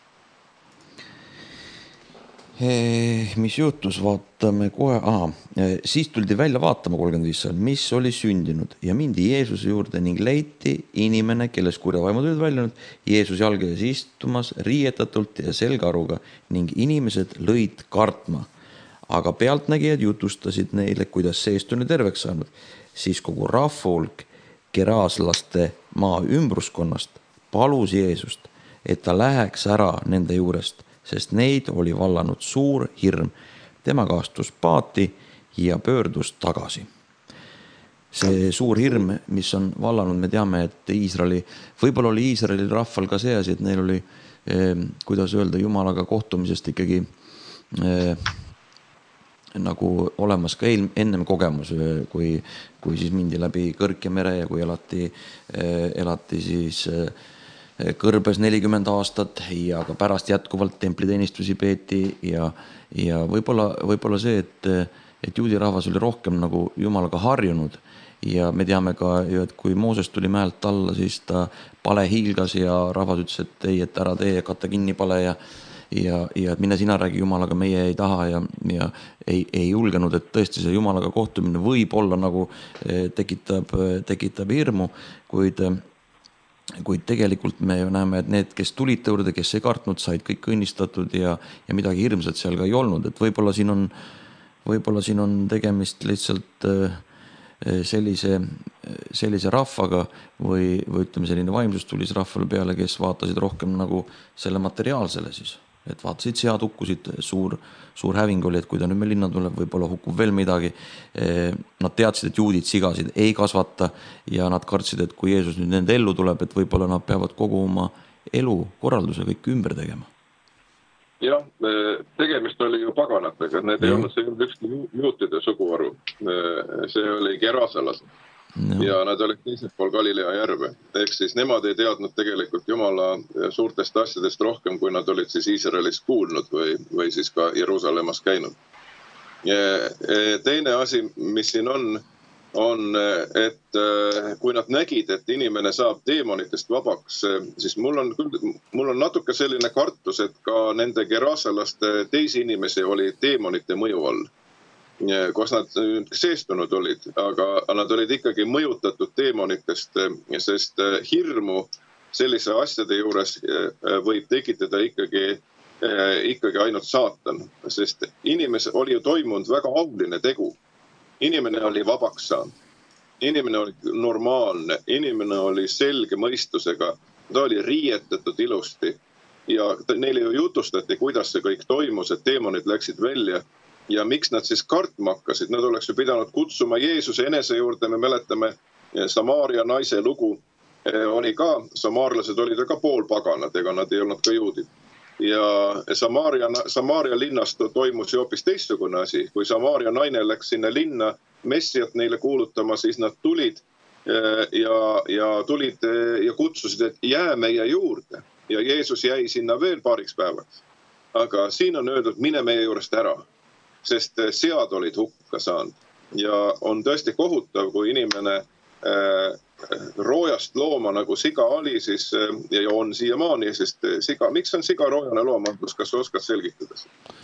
Mis juhtus, vaatame kohe, aha, siis tuldi välja vaatama kolmkümmend viis, mis oli sündinud ja mindi Jeesuse juurde ning leiti inimene, kelles kurja vaimud olid väljunud, Jeesus jalge ees istumas riietatult ja selgaruga ning inimesed lõid kartma. Aga pealtnägijad jutustasid neile, kuidas seest oli terveks saanud. Siis kogu rahvahulk Geraaslaste maa ümbruskonnast palus Jeesust, et ta läheks ära nende juurest, sest neid oli vallanud suur hirm. Tema kaastus paati ja pöördus tagasi. See suur hirm, mis on vallanud, me teame, et Iisraeli, võib-olla oli Iisraeli rahval ka see asi, et neil oli, eh, kuidas öelda, Jumalaga kohtumisest ikkagi eh, nagu olemas ka eel, ennem kogemus, kui, kui siis mindi läbi Kõrke mere ja kui elati, eh, elati siis eh, kõrbes nelikümmend aastat ja ka pärast jätkuvalt templiteenistusi peeti ja, ja võib-olla, võib-olla see, et, et juudi rahvas oli rohkem nagu Jumalaga harjunud ja me teame ka ju, et kui Mooses tuli mäelt alla, siis ta pale hiilgas ja rahvas ütles, et ei, et ära tee, katta kinni pale ja, ja, ja mine sina räägi Jumalaga, meie ei taha ja, ja ei, ei julgenud, et tõesti see Jumalaga kohtumine võib olla nagu tekitab, tekitab hirmu, kuid kuid tegelikult me ju näeme, et need, kes tulid tõurde, kes ei kartnud, said kõik õnnistatud ja, ja midagi hirmsat seal ka ei olnud. Et võib-olla siin on, võib-olla siin on tegemist lihtsalt sellise, sellise rahvaga või, või ütleme selline vaimsus tulis rahvale peale, kes vaatasid rohkem nagu selle materiaalsele siis. Et vaatasid sead hukkusid, suur, suur häving oli, et kui ta nüüd meil linna tuleb, võib-olla hukkub veel midagi. Nad teadsid, et juudid sigasid ei kasvata ja nad kartsid, et kui Jeesus nüüd nende ellu tuleb, et võib-olla nad peavad kogu oma elu korralduse kõik ümber tegema. Jah, tegemist oli ju paganatega. Need ei olnud, see ei olnud ükski juutide suguharu. See oli Geraasalased. No. Ja nad olid teisel pool Galilea järve. Ehk siis nemad ei teadnud tegelikult Jumala suurtest asjadest rohkem, kui nad olid siis Iisraelis kuulnud või, või siis ka Jeruusalemmas käinud. Teine asi, mis siin on, on, et kui nad nägid, et inimene saab teemonitest vabaks, siis mul on, mul on natuke selline kartus, et ka nende gerasalaste teisi inimesi oli teemonite mõju all. Kus nad seestunud olid, aga nad olid ikkagi mõjutatud teemonitest, sest hirmu sellise asjade juures võib tekitada ikkagi, ikkagi ainult saatan, sest inimese oli ju toimunud väga auline tegu. Inimene oli vabaks saanud, inimene oli normaalne, inimene oli selge mõistusega, ta oli riietatud ilusti ja neile ju jutustati, kuidas see kõik toimus, et teemonid läksid välja ja miks nad siis kartma hakkasid. Nad oleks ju pidanud kutsuma Jeesuse enese juurde, me mäletame Samaaria naise lugu oli ka, samaarlased olid ka poolpaganad, ega nad ei olnud ka juudid. Ja Samaaria, Samaaria linnast toimus ju hoopis teistsugune asi. Kui Samaaria naine läks sinna linna messiat neile kuulutama, siis nad tulid ja, ja tulid ja kutsusid, et jää meie juurde. Ja Jeesus jäi sinna veel paariks päevaks. Aga siin on öeldud, mine meie juurest ära, sest sead olid hukka saanud. Ja on tõesti kohutav, kui inimene äh, roojast looma nagu siga oli, siis ja on siiamaani, sest siga, miks on siga roojane loom, kas sa oskad selgitada?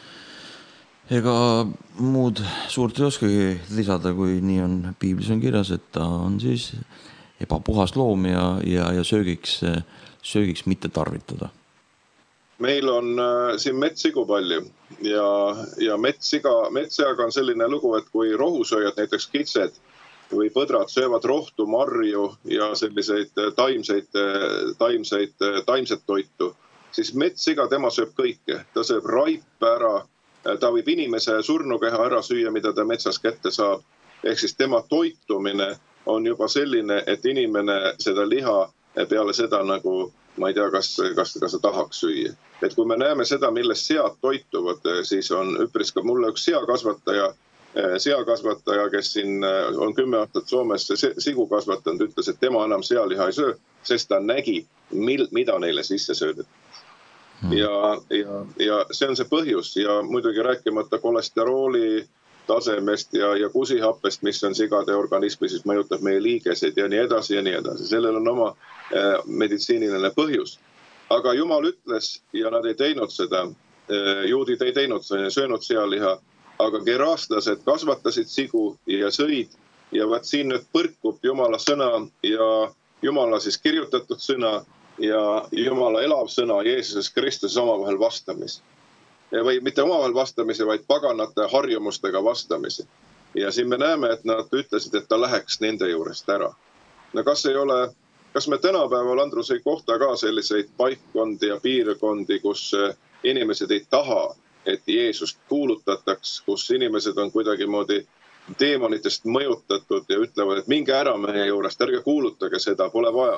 Ega muud suurt ei oskagi lisada, kui nii on piiblis on kirjas, et ta on siis ebapuhas loom ja, ja, ja söögiks, söögiks mitte tarvitada. Meil on äh, siin metssigu palju ja, ja metssiga, metssiaga on selline lugu, et kui rohusööjad, näiteks kitsed või põdrad söövad rohtu, marju ja selliseid taimseid, taimseid, taimset toitu, siis metssiga tema sööb kõike. Ta sööb raipe ära, ta võib inimese surnukeha ära süüa, mida ta metsas kätte saab. Ehk siis tema toitumine on juba selline, et inimene seda liha peale seda nagu, ma ei tea, kas, kas, kas ta tahaks süüa. Et kui me näeme seda, millest sead toituvad, siis on üpris ka mulle üks seakasvataja, seakasvataja, kes siin on kümme aastat Soomes sigu kasvatanud, ütles, et tema enam sealiha ei söö, sest ta nägi, mil, mida neile sisse söödeti. Ja, ja, ja see on see põhjus ja muidugi rääkimata kolesterooli tasemest ja, ja kusihappest, mis on sigade organismi, siis mõjutab meie liigeseid ja nii edasi ja nii edasi. Sellel on oma eh, meditsiiniline põhjus. Aga Jumal ütles ja nad ei teinud seda, eh, juudid ei teinud seda, söönud sealiha, aga geraslased kasvatasid sigu ja sõid ja vaat siin nüüd põrkub Jumala sõna ja Jumala siis kirjutatud sõna ja Jumala elav sõna Jeesuses Kristus omavahel vastamis. Või mitte omavahel vastamise, vaid paganate harjumustega vastamise. Ja siin me näeme, et nad ütlesid, et ta läheks nende juurest ära. No kas ei ole, kas me tänapäeval, Andrus, ei kohta ka selliseid paikkondi ja piirkondi, kus inimesed ei taha, et Jeesust kuulutataks, kus inimesed on kuidagi moodi teemonitest mõjutatud ja ütlevad, et minge ära meie juurest, ärge kuulutage seda, pole vaja.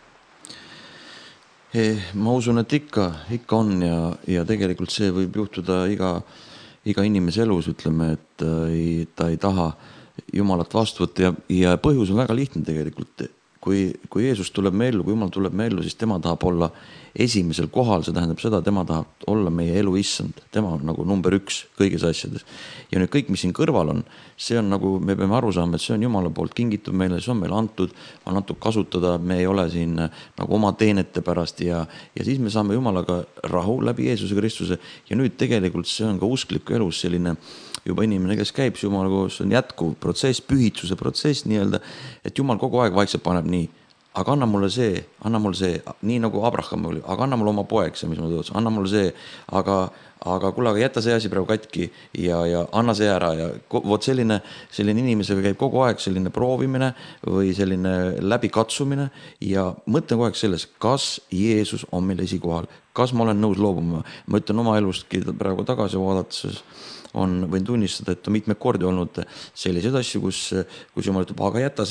Ma usun, et ikka, ikka on ja, ja tegelikult see võib juhtuda iga, iga inimese elus, ütleme, et ei, ta ei taha Jumalat vastu võtta ja, ja põhjus on väga lihtne tegelikult. Kui, kui Jeesus tuleb me ellu, kui Jumal tuleb me ellu, siis tema tahab olla esimesel kohal, see tähendab seda, tema tahab olla meie elu issand, tema on nagu number üks kõigis asjades. Ja nüüd kõik, mis siin kõrval on, see on nagu, me peame aru saama, et see on Jumala poolt kingitud meile, see on meile antud, on antud kasutada, me ei ole siin nagu oma teenete pärast ja, ja siis me saame Jumalaga rahu läbi Jeesuse Kristuse ja nüüd tegelikult see on ka uskliku elus selline juba inimene, kes käib Jumala koos, on jätkuv protsess, pühitsuse protsess nii-öelda, et Jumal kogu aeg vaikselt paneb nii, aga anna mulle see, anna mulle see, nii nagu Abraham oli, aga anna mulle oma poeg see, mis ma tõotsin, anna mulle see, aga, aga kuule, aga jäta see asi praegu katki ja, ja anna see ära ja vot selline, selline inimesega käib kogu aeg selline proovimine või selline läbikatsumine ja mõtlen kogu aeg selles, kas Jeesus on meil esikohal, kas ma olen nõus loobuma, ma ütlen oma elustki praegu tagasi vaadates, on, võin tunnistada, et on mitmeid kordi olnud selliseid asju, kus, kus Jumal ütleb, aga jäta see,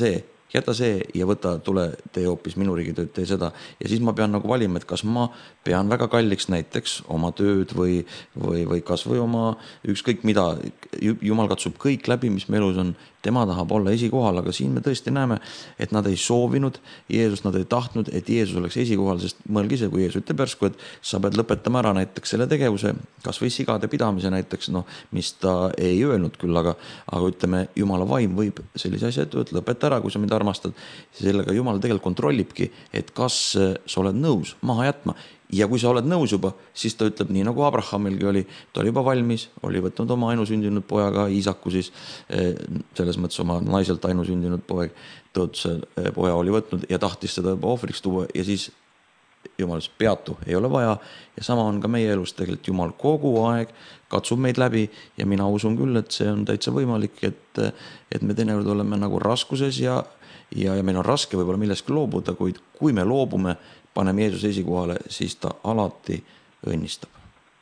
jäta see ja võta, tule, tee hoopis minu riigitööd, tee seda. Ja siis ma pean nagu valima, et kas ma pean väga kalliks näiteks oma tööd või, või, või kas või oma ükskõik mida. Jumal katsub kõik läbi, mis me elus on. Tema tahab olla esikohal, aga siin me tõesti näeme, et nad ei soovinud Jeesust, nad ei tahtnud, et Jeesus oleks esikohal, sest mõelge ise, kui Jeesus ütleb järsku, et sa pead lõpetama ära näiteks selle tegevuse, kas või sigade pidamise näiteks, noh, mis ta ei öelnud küll, aga, aga ütleme, Jumala vaim võib sellise asja ette, et lõpeta ära, kui sa mind armastad. Sellega Jumal tegelikult kontrollibki, et kas sa oled nõus maha jätma. Ja kui sa oled nõus juba, siis ta ütleb nii nagu Abrahamilgi oli, ta oli juba valmis, oli võtnud oma ainusündinud pojaga Iisaku siis, selles mõttes oma naiselt ainusündinud poeg, tood see poja oli võtnud ja tahtis seda juba ohvriks tuua ja siis Jumal ütles, peatu, ei ole vaja. Ja sama on ka meie elus, tegelikult Jumal kogu aeg katsub meid läbi ja mina usun küll, et see on täitsa võimalik, et, et me teinekord oleme nagu raskuses ja, ja, ja meil on raske võib-olla millestki loobuda, kuid kui me loobume, paneme Jeesus esikohale, siis ta alati õnnistab.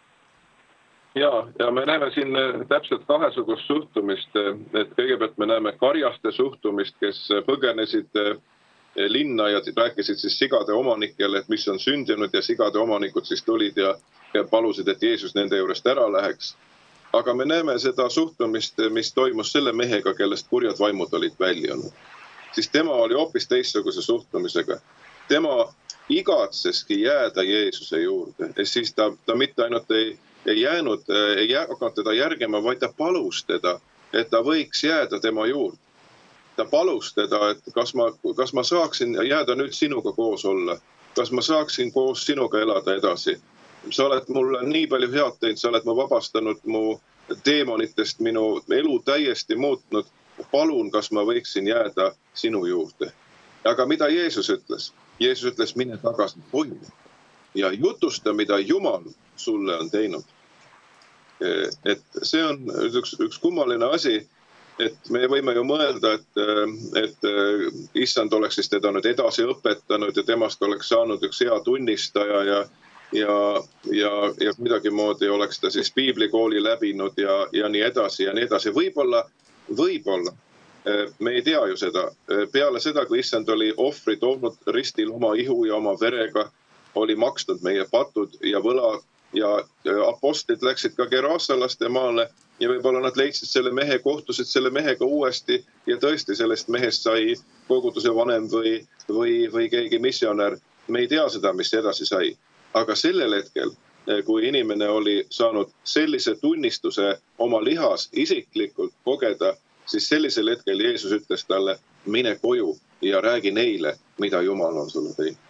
Ja, ja me näeme siin täpselt kahesugust suhtumist, et kõigepealt me näeme karjaste suhtumist, kes põgenesid linna ja rääkisid siis sigade omanikele, et mis on sündinud ja sigade omanikud siis tulid ja, ja palusid, et Jeesus nende juurest ära läheks. Aga me näeme seda suhtumist, mis toimus selle mehega, kellest kurjad vaimud olid väljunud. Siis tema oli hoopis teistsuguse suhtumisega. Tema igatseski jääda Jeesuse juurde. Ja siis ta, ta mitte ainult ei, ei jäänud, ei hakanud teda järgema, vaid ta palus teda, et ta võiks jääda tema juurde. Ta palus teda, et kas ma, kas ma saaksin jääda nüüd sinuga koos olla. Kas ma saaksin koos sinuga elada edasi. Sa oled mulle nii palju head teinud, sa oled ma vabastanud mu deemonitest, minu elu täiesti muutnud. Palun, kas ma võiksin jääda sinu juurde. Aga mida Jeesus ütles? Jeesus ütles, mine tagasi koju ja jutusta, mida Jumal sulle on teinud. Et see on üks, üks kummaline asi, et me võime ju mõelda, et, et issand oleks siis teda nüüd edasi õpetanud ja temast oleks saanud üks hea tunnistaja ja, ja, ja, ja midagi moodi oleks ta siis piiblikooli läbinud ja, ja nii edasi ja nii edasi. Võib-olla, võib-olla. Me ei tea ju seda. Peale seda, kui issand oli ohvri toonud ristil oma ihu ja oma verega, oli maksnud meie patud ja võlad ja apostlid läksid ka Gerasalaste maale ja võib-olla nad leidsid selle mehe, kohtusid selle mehega uuesti ja tõesti sellest mehest sai koguduse vanem või, või, või keegi missionär. Me ei tea seda, mis edasi sai. Aga sellel hetkel, kui inimene oli saanud sellise tunnistuse oma lihas isiklikult kogeda, siis sellisel hetkel Jeesus ütles talle, mine koju ja räägi neile, mida Jumal on sulle teinud.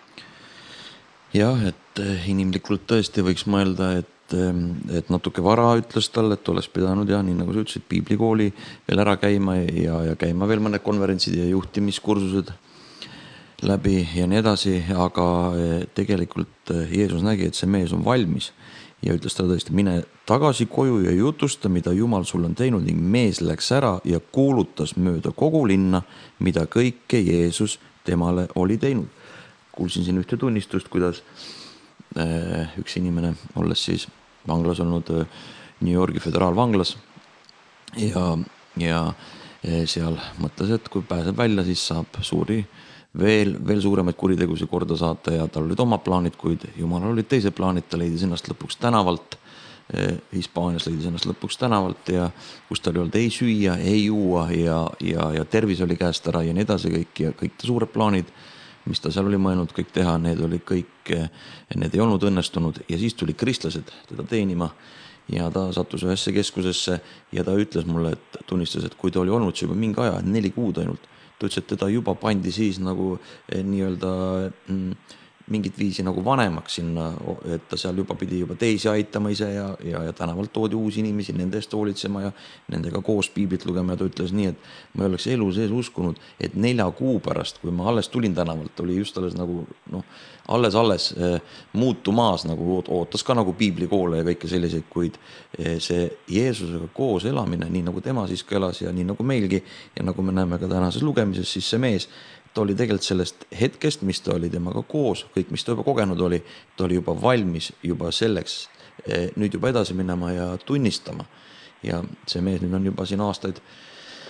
Jah, et inimlikult tõesti võiks mõelda, et, et natuke vara ütles talle, et oleks pidanud ja nii nagu sa ütlesid, piiblikooli veel ära käima ja, ja käima veel mõned konverentsid ja juhtimiskursused läbi ja nii edasi, aga tegelikult Jeesus nägi, et see mees on valmis ja ütles talle tõesti, mine tagasi koju ja jutusta, mida Jumal sul on teinud ning mees läks ära ja kuulutas mööda kogu linna, mida kõike Jeesus temale oli teinud. Kuulsin siin ühte tunnistust, kuidas üks inimene, olles siis vanglas olnud New Yorgi föderaalvanglas ja, ja seal mõtles, et kui pääseb välja, siis saab suuri Veel, veel suuremaid kuritegusi korda saata ja tal olid oma plaanid, kuid Jumalal olid teised plaanid, ta leidis ennast lõpuks tänavalt, Hispaanias leidis ennast lõpuks tänavalt ja kus tal ei olnud ei süüa, ei juua ja, ja, ja tervis oli käest ära ja nii edasi kõik ja kõik ta suured plaanid, mis ta seal oli mõelnud kõik teha, need oli kõik, need ei olnud õnnestunud ja siis tuli kristlased teda teenima ja ta sattus ühesse keskusesse ja ta ütles mulle, et tunnistas, et kui ta oli olnud juba mingi aja, neli kuud ainult, ta ütles, et teda juba pandi siis nagu nii-öelda mingit viisi nagu vanemaks sinna, et ta seal juba pidi juba teisi aitama ise ja, ja, ja tänavalt toodi uusi inimesi, nende eest hoolitsema ja nendega koos piiblit lugema ja ta ütles nii, et ma ei oleks elu sees uskunud, et nelja kuu pärast, kui ma alles tulin tänavalt, oli just alles nagu noh, alles alles muutumaas, nagu ootas ka nagu piiblikoole ja kõike selliseid, kuid see Jeesusega koos elamine, nii nagu tema siis ka elas ja nii nagu meilgi ja nagu me näeme ka tänases lugemises, siis see mees, ta oli tegelikult sellest hetkest, mis ta oli temaga koos, kõik, mis ta juba kogenud oli, ta oli juba valmis juba selleks nüüd juba edasi minema ja tunnistama. Ja see mees nüüd on juba siin aastaid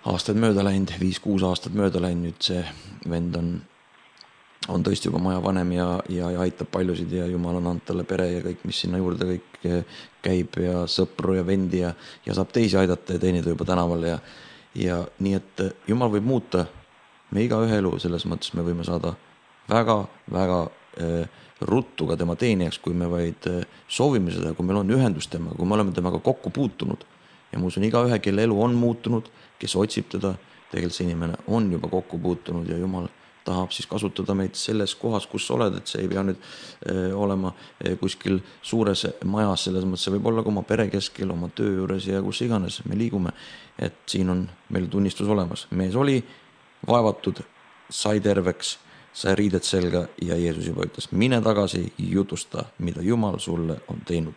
aastaid mööda läinud, viis-kuus aastat mööda läinud, nüüd see vend on, on tõesti juba maja vanem ja, ja, ja aitab paljusid ja Jumal on andnud talle pere ja kõik, mis sinna juurde kõik käib ja sõpru ja vendi ja, ja saab teisi aidata ja teenida juba tänaval ja, ja nii, et Jumal võib muuta me igaühe elu, selles mõttes me võime saada väga, väga äh, ruttu ka tema teenijaks, kui me vaid äh, soovime seda, kui meil on ühendus temaga, kui me oleme temaga kokku puutunud. Ja ma usun, igaühe, kelle elu on muutunud, kes otsib teda, tegelikult see inimene on juba kokku puutunud ja Jumal tahab siis kasutada meid selles kohas, kus sa oled, et see ei pea nüüd äh, olema äh, kuskil suures majas, selles mõttes see võib olla ka oma pere keskel, oma töö juures ja kus iganes me liigume, et siin on meil tunnistus olemas. Mees oli vaevatud, sai terveks, sai riided selga ja Jeesus juba ütles, mine tagasi, jutusta, mida Jumal sulle on teinud.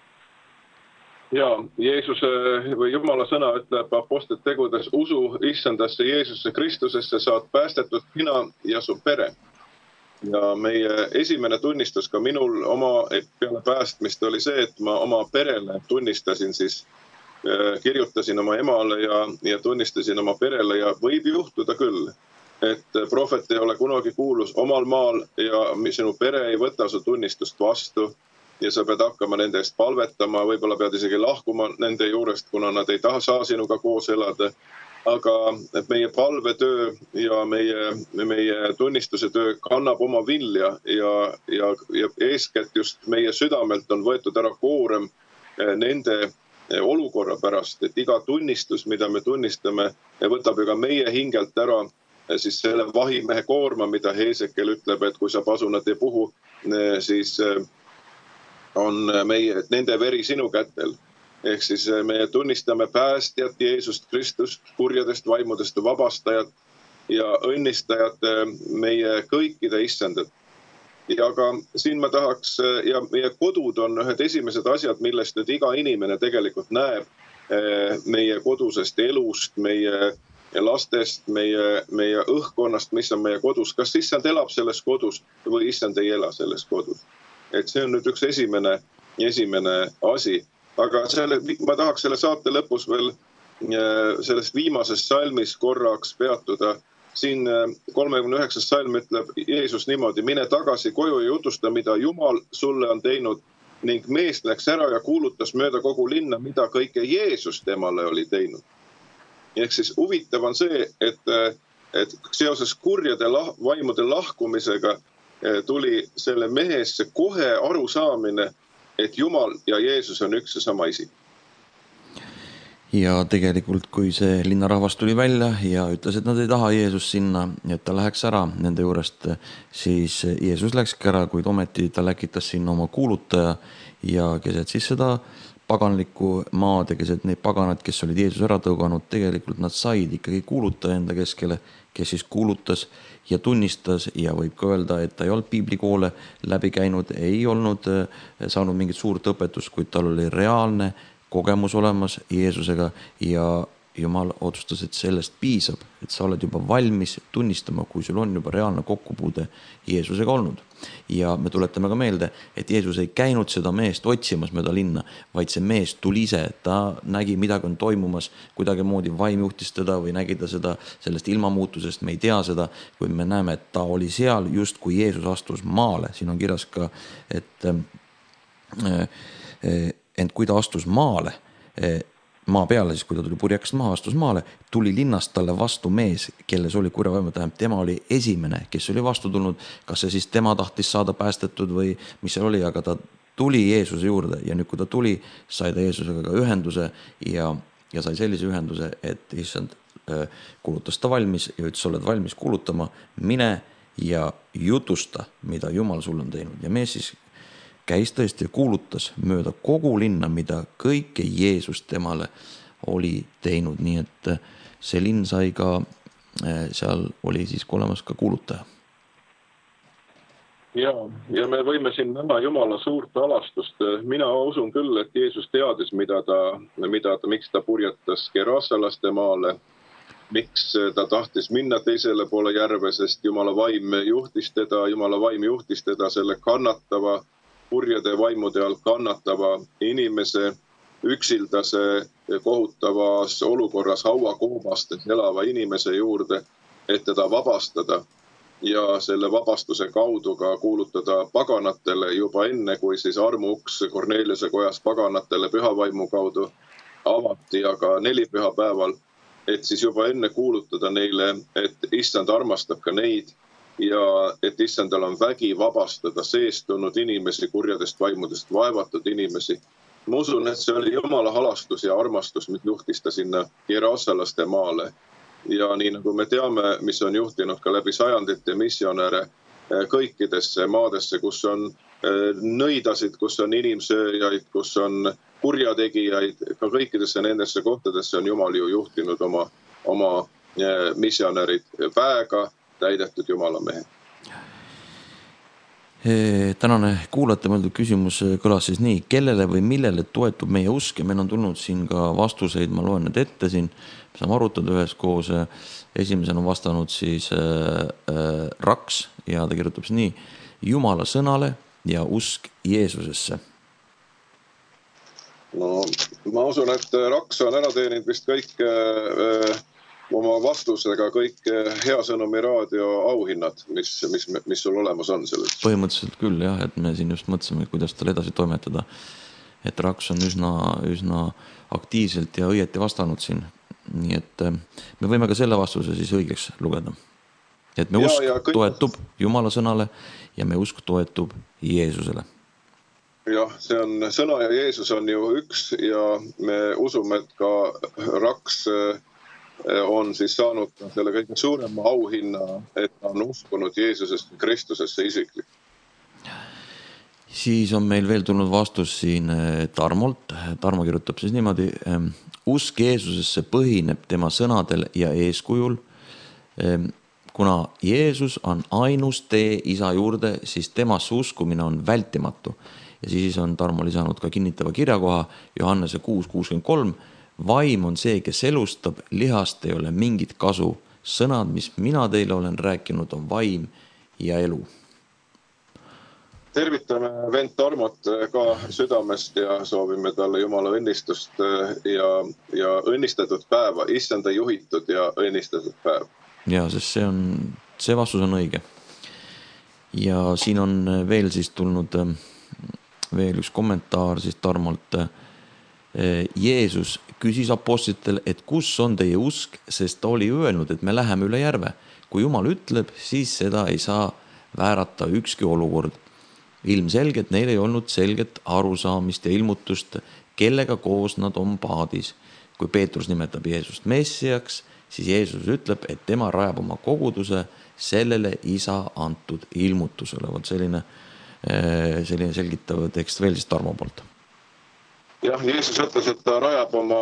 Ja Jeesuse või Jumala sõna ütleb apostlite tegudes, usu issandasse Jeesuse Kristusesse, saad päästetud sina ja su pere. Ja meie esimene tunnistus ka minul oma peale päästmist oli see, et ma oma perele tunnistasin siis, kirjutasin oma emale ja, ja tunnistasin oma perele ja võib juhtuda küll, et prohvet ei ole kunagi kuulus omal maal ja sinu pere ei võta su tunnistust vastu ja sa pead hakkama nende eest palvetama, võib-olla pead isegi lahkuma nende juurest, kuna nad ei taha saa sinuga koos elada. Aga et meie palvetöö ja meie, meie tunnistuse töö kannab oma vilja ja, ja, ja eeskätt just meie südamelt on võetud ära koorem nende olukorra pärast, et iga tunnistus, mida me tunnistame, võtab ju ka meie hingelt ära siis selle vahimehe koorma, mida Heesekel ütleb, et kui sa pasunat ei puhu, siis on meie, nende veri sinu kätel. Ehk siis me tunnistame päästjat Jeesust Kristust, kurjadest vaimudest vabastajat ja õnnistajat meie kõikide issandat. Ja ka siin ma tahaks, ja meie kodud on ühed esimesed asjad, millest nüüd iga inimene tegelikult näeb meie kodusest elust, meie lastest, meie, meie õhkonnast, mis on meie kodus. Kas issand elab selles kodus või issand ei ela selles kodus? Et see on nüüd üks esimene, esimene asi. Aga selle, ma tahaks selle saate lõpus veel selles viimases salmis korraks peatuda. Siin kolmekümne üheksas salm ütleb Jeesus niimoodi, mine tagasi koju ja jutusta, mida Jumal sulle on teinud ning mees läks ära ja kuulutas mööda kogu linna, mida kõike Jeesus temale oli teinud. Ehk siis huvitav on see, et, et seoses kurjade lah, vaimude lahkumisega tuli selle mehesse kohe arusaamine, et Jumal ja Jeesus on üks ja sama isik. Ja tegelikult, kui see linnarahvas tuli välja ja ütles, et nad ei taha Jeesus sinna, et ta läheks ära nende juurest, siis Jeesus läkski ära, kuid ometi ta läkitas sinna oma kuulutaja ja keset siis seda paganlikku maad ja keset neid paganad, kes olid Jeesus ära tõuganud, tegelikult nad said ikkagi kuulutaja enda keskele, kes siis kuulutas ja tunnistas ja võib ka öelda, et ta ei olnud piiblikoole läbi käinud, ei olnud saanud mingit suurt õpetust, kuid tal oli reaalne kogemus olemas Jeesusega ja Jumal otsustas, et sellest piisab, et sa oled juba valmis tunnistama, kui sul on juba reaalne kokkupuude Jeesusega olnud. Ja me tuletame ka meelde, et Jeesus ei käinud seda meest otsimas mööda linna, vaid see mees tuli ise, ta nägi, midagi on toimumas, kuidagi moodi vaim juhtis teda või nägi ta seda sellest ilmamuutusest, me ei tea seda, kui me näeme, et ta oli seal just kui Jeesus astus maale. Siin on kirjas ka, et ent kui ta astus maale, maa peale, siis kui ta tuli purjekast maha, astus maale, tuli linnast talle vastu mees, kelles oli kurja vaimu, tähendab, tema oli esimene, kes oli vastu tulnud, kas see siis tema tahtis saada päästetud või mis seal oli, aga ta tuli Jeesuse juurde ja nüüd, kui ta tuli, sai ta Jeesusega ka ühenduse ja, ja sai sellise ühenduse, et issand kuulutas ta valmis ja ütles, oled valmis kuulutama, mine ja jutusta, mida Jumal sul on teinud. Ja mees siis käis tõesti ja kuulutas mööda kogu linna, mida kõike Jeesus temale oli teinud. Nii et see linn sai ka, seal oli siis olemas ka kuulutaja. Ja, ja me võime siin näha Jumala suurt alastust. Mina usun küll, et Jeesus teadis, mida ta, mida ta, miks ta purjetas Gerasalaste maale, miks ta tahtis minna teisele poole järve, sest Jumala vaim juhtis teda, Jumala vaim juhtis teda selle kannatava purjade vaimude all kannatava inimese, üksildase kohutavas olukorras hauakoobastes elava inimese juurde, et teda vabastada ja selle vabastuse kaudu ka kuulutada paganatele juba enne, kui siis armuuks Korneliuse kojas paganatele pühavaimu kaudu avati, aga nelipühapäeval, et siis juba enne kuulutada neile, et issand armastab ka neid ja et issandal on vägi vabastada seestunud inimesi, kurjadest vaimudest vaevatud inimesi. Ma usun, et see oli Jumala halastus ja armastus, mis juhtis ta sinna Gerasalaste maale. Ja nii nagu me teame, mis on juhtinud ka läbi sajandite missionäre kõikidesse maadesse, kus on nõidasid, kus on inimsööjaid, kus on kurjategijaid, ka kõikidesse nendesse kohtadesse on Jumal ju juhtinud oma, oma missionärid väega täidetud Jumala mehed. Tänane kuulajate mõeldud küsimus kõlas siis nii, kellele või millele toetub meie usk ja meil on tulnud siin ka vastuseid, ma loen need ette siin, me saame arutada üheskoos. Esimesena on vastanud siis äh, äh, Raks ja ta kirjutab siis nii, Jumala sõnale ja usk Jeesusesse. No, ma usun, et Raks on ära teeninud vist kõik äh, oma vastusega kõik Hea Sõnumi raadio auhinnad, mis, mis, mis sul olemas on selles. Põhimõtteliselt küll jah, et me siin just mõtlesime, kuidas tal edasi toimetada. Et Raks on üsna, üsna aktiivselt ja õieti vastanud siin. Nii et me võime ka selle vastuse siis õigeks lugeda. Et me ja, usk ja kõik... toetub Jumala sõnale ja me usk toetub Jeesusele. Jah, see on sõna ja Jeesus on ju üks ja me usume, et ka Raks on siis saanud selle kõige suurema auhinna, et ta on uskunud Jeesusest Kristusesse isiklikult. Siis on meil veel tulnud vastus siin Tarmolt. Tarmo kirjutab siis niimoodi, usk Jeesusesse põhineb tema sõnadel ja eeskujul. Kuna Jeesus on ainus tee isa juurde, siis temasse uskumine on vältimatu. Ja siis on Tarmo lisanud ka kinnitava kirjakoha Johannese kuus kuuskümmend kolm. Vaim on see, kes elustab, lihast ei ole mingit kasu. Sõnad, mis mina teile olen rääkinud, on vaim ja elu. Tervitame vend Tarmot ka südamest ja soovime talle Jumala õnnistust ja, ja õnnistatud päeva, issanda juhitud ja õnnistatud päev. Ja, sest see, on, see vastus on õige. Ja siin on veel siis tulnud veel üks kommentaar siis Tarmolt. Jeesus küsis apostlitele, et kus on teie usk, sest ta oli öelnud, et me läheme üle järve. Kui Jumal ütleb, siis seda ei saa väärata ükski olukord. Ilmselgelt neil ei olnud selget arusaamist ja ilmutust, kellega koos nad on paadis. Kui Peetrus nimetab Jeesust Messiaks, siis Jeesus ütleb, et tema rajab oma koguduse sellele isa antud ilmutusele. Vot selline, selline selgitav tekst veel siis Tarmo poolt. Jah, Jeesus ütles, et ta rajab oma,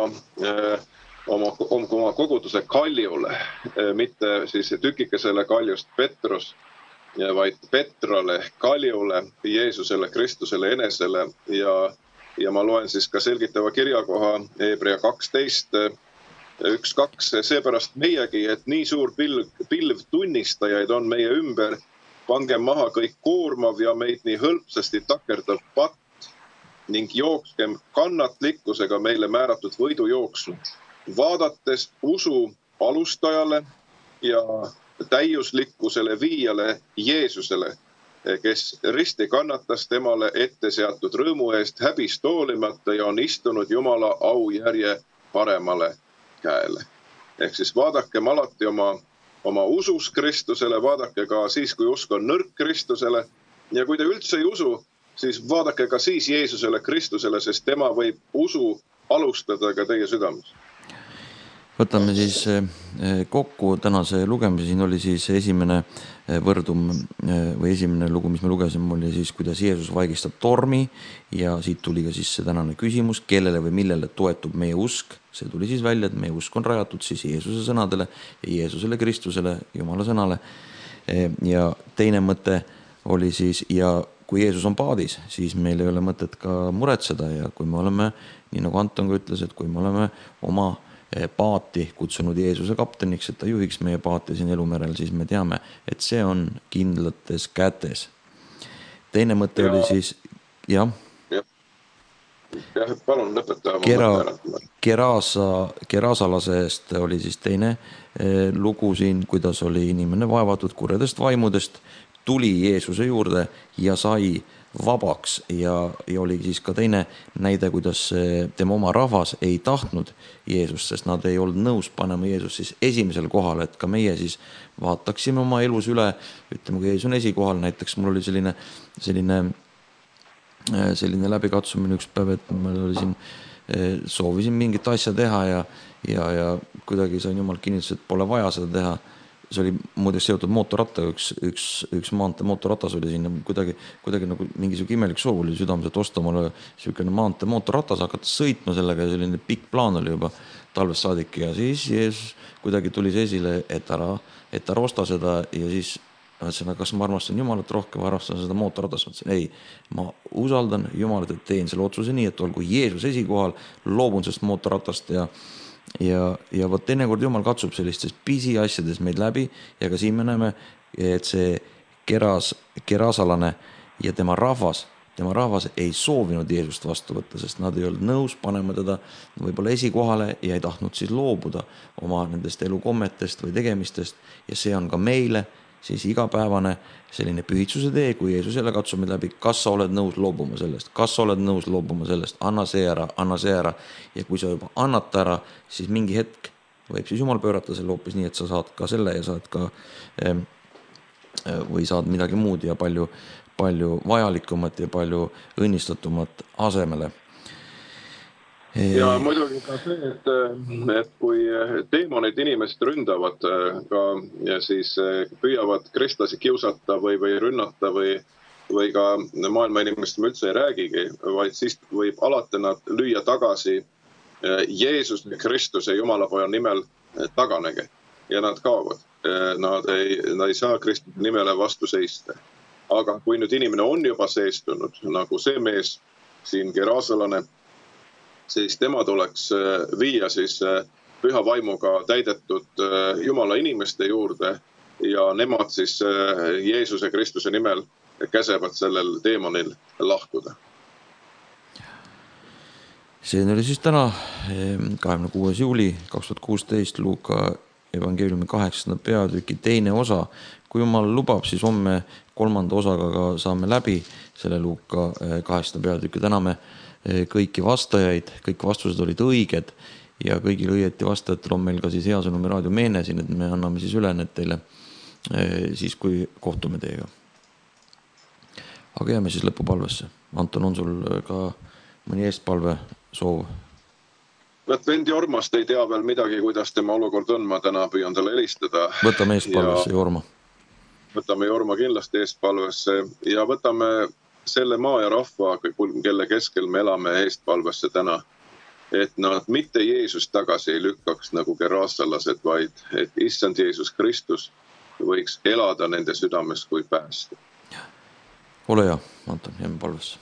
oma, oma koguduse kaljule, mitte siis tükikesele kaljust Petrus, vaid Petrale, kaljule, Jeesusele, Kristusele, enesele. Ja, ja ma loen siis ka selgitava kirjakoha Hebrea kaksteist, üks kaks. Seepärast meiegi, et nii suur pilv, pilv tunnistajaid on meie ümber, pange maha kõik koormav ja meid nii hõlpsasti takerdav patt, ning jookskem kannatlikkusega meile määratud võidujooksnu, vaadates usu alustajale ja täiuslikkusele viijale Jeesusele, kes risti kannatas temale ette seatud rõõmu eest häbist hoolimata ja on istunud Jumala aujärje paremale käele. Ehk siis vaadakem alati oma, oma usus Kristusele, vaadake ka siis, kui usk on nõrk Kristusele ja kui te üldse ei usu, siis vaadake ka siis Jeesusele, Kristusele, sest tema võib usu alustada ka teie südames. Võtame siis kokku tänase lugemise. Siin oli siis esimene võrdum või esimene lugu, mis me lugesime, oli siis, kuidas Jeesus vaigistab tormi ja siit tuli ka siis see tänane küsimus, kellele või millele toetub meie usk. See tuli siis välja, et meie usk on rajatud siis Jeesuse sõnadele ja Jeesusele, Kristusele, Jumala sõnale. Ja teine mõte oli siis, ja kui Jeesus on paadis, siis meil ei ole mõtet ka muretseda ja kui me oleme, nii nagu Anton ka ütles, et kui me oleme oma paati kutsunud Jeesuse kapteniks, et ta juhiks meie paati siin elumerel, siis me teame, et see on kindlates kätes. Teine mõte ja. oli siis, jah. Ja. jah, palun lõpeta oma Kera, mõtte ära. Kerasa, Kerasalasest oli siis teine eh, lugu siin, kuidas oli inimene vaevatud kurjadest vaimudest, tuli Jeesuse juurde ja sai vabaks ja, ja oli siis ka teine näide, kuidas tema oma rahvas ei tahtnud Jeesust, sest nad ei olnud nõus panema Jeesust siis esimesel kohal, et ka meie siis vaataksime oma elus üle, ütleme, kui Jeesus on esikohal, näiteks mul oli selline, selline, selline läbikatsumine üks päev, et meil oli siin, soovisin mingit asja teha ja, ja, ja kuidagi sain jumal kinnitus, et pole vaja seda teha. See oli muideks seotud mootorrattaga, üks, üks, üks maantee mootorratas oli siin kuidagi, kuidagi nagu mingisugune imelik soov oli südames, et osta mulle selline maantee mootorratas, hakata sõitma sellega ja selline pikk plaan oli juba talvest saadik ja siis Jeesus kuidagi tuli see esile, et ära, et ära osta seda ja siis mõtlesin, kas ma armastan Jumalat rohkem või armastan seda mootorratas, mõtlesin, ei, ma usaldan Jumalat, et teen selle otsuse nii, et olgu Jeesus esikohal, loobun sellest mootorratast ja ja, ja võt teinekord Jumal katsub sellistes pisi asjades meid läbi ja ka siin me näeme, et see keras, kerasalane ja tema rahvas, tema rahvas ei soovinud Jeesust vastu võtta, sest nad ei olnud nõus panema teda võib-olla esikohale ja ei tahtnud siis loobuda oma nendest elukommetest või tegemistest ja see on ka meile siis igapäevane selline pühitsuse tee, kui Jeesus jälle katsub meid läbi, kas sa oled nõus loobuma sellest, kas sa oled nõus loobuma sellest, anna see ära, anna see ära ja kui sa juba annad ta ära, siis mingi hetk võib siis Jumal pöörata selle hoopis nii, et sa saad ka selle ja saad ka või saad midagi muud ja palju, palju vajalikumat ja palju õnnistatumat asemele. Ja muidugi ka see, et, et kui teemonid inimest ründavad ka ja siis püüavad kristlasi kiusata või, või rünnata või, või ka maailma inimest me üldse ei räägigi, vaid siis võib alati nad lüüa tagasi Jeesus Kristuse Jumalapoja nimel taganege ja nad kaovad. Nad ei, nad ei saa Kristuse nimele vastu seista. Aga kui nüüd inimene on juba seestunud, nagu see mees siin Kerasalane, siis tema tuleks viia siis püha vaimuga täidetud Jumala inimeste juurde ja nemad siis Jeesuse Kristuse nimel käsevad sellel teemonil lahkuda. See oli siis täna kahekümne kuues juuli kaks tuhat kuusteist Luuka evangeeliumi kaheksanda peatüki teine osa. Kui Jumal lubab, siis homme kolmanda osaga ka saame läbi selle Luuka kaheksanda peatüki. Täname kõiki vastajaid, kõik vastused olid õiged ja kõigil õieti vastajatel on meil ka siis Hea Sõnumi raadio meene siin, et me anname siis üle need teile siis, kui kohtume teiega. Aga jääme siis lõpupalvesse. Anton, on sul ka mõni eestpalve soov? Võt vendi Ormast ei tea veel midagi, kuidas tema olukord on, ma täna püüan talle helistada. Võtame eestpalvesse ja... Jorma. Võtame Jorma kindlasti eestpalvesse ja võtame selle maa ja rahva, kelle keskel me elame eestpalvesse täna, et nad mitte Jeesus tagasi ei lükkaks nagu kerasalased, vaid et issand Jeesus Kristus võiks elada nende südames kui päästja. Ole hea, Anton, jääme palvesse.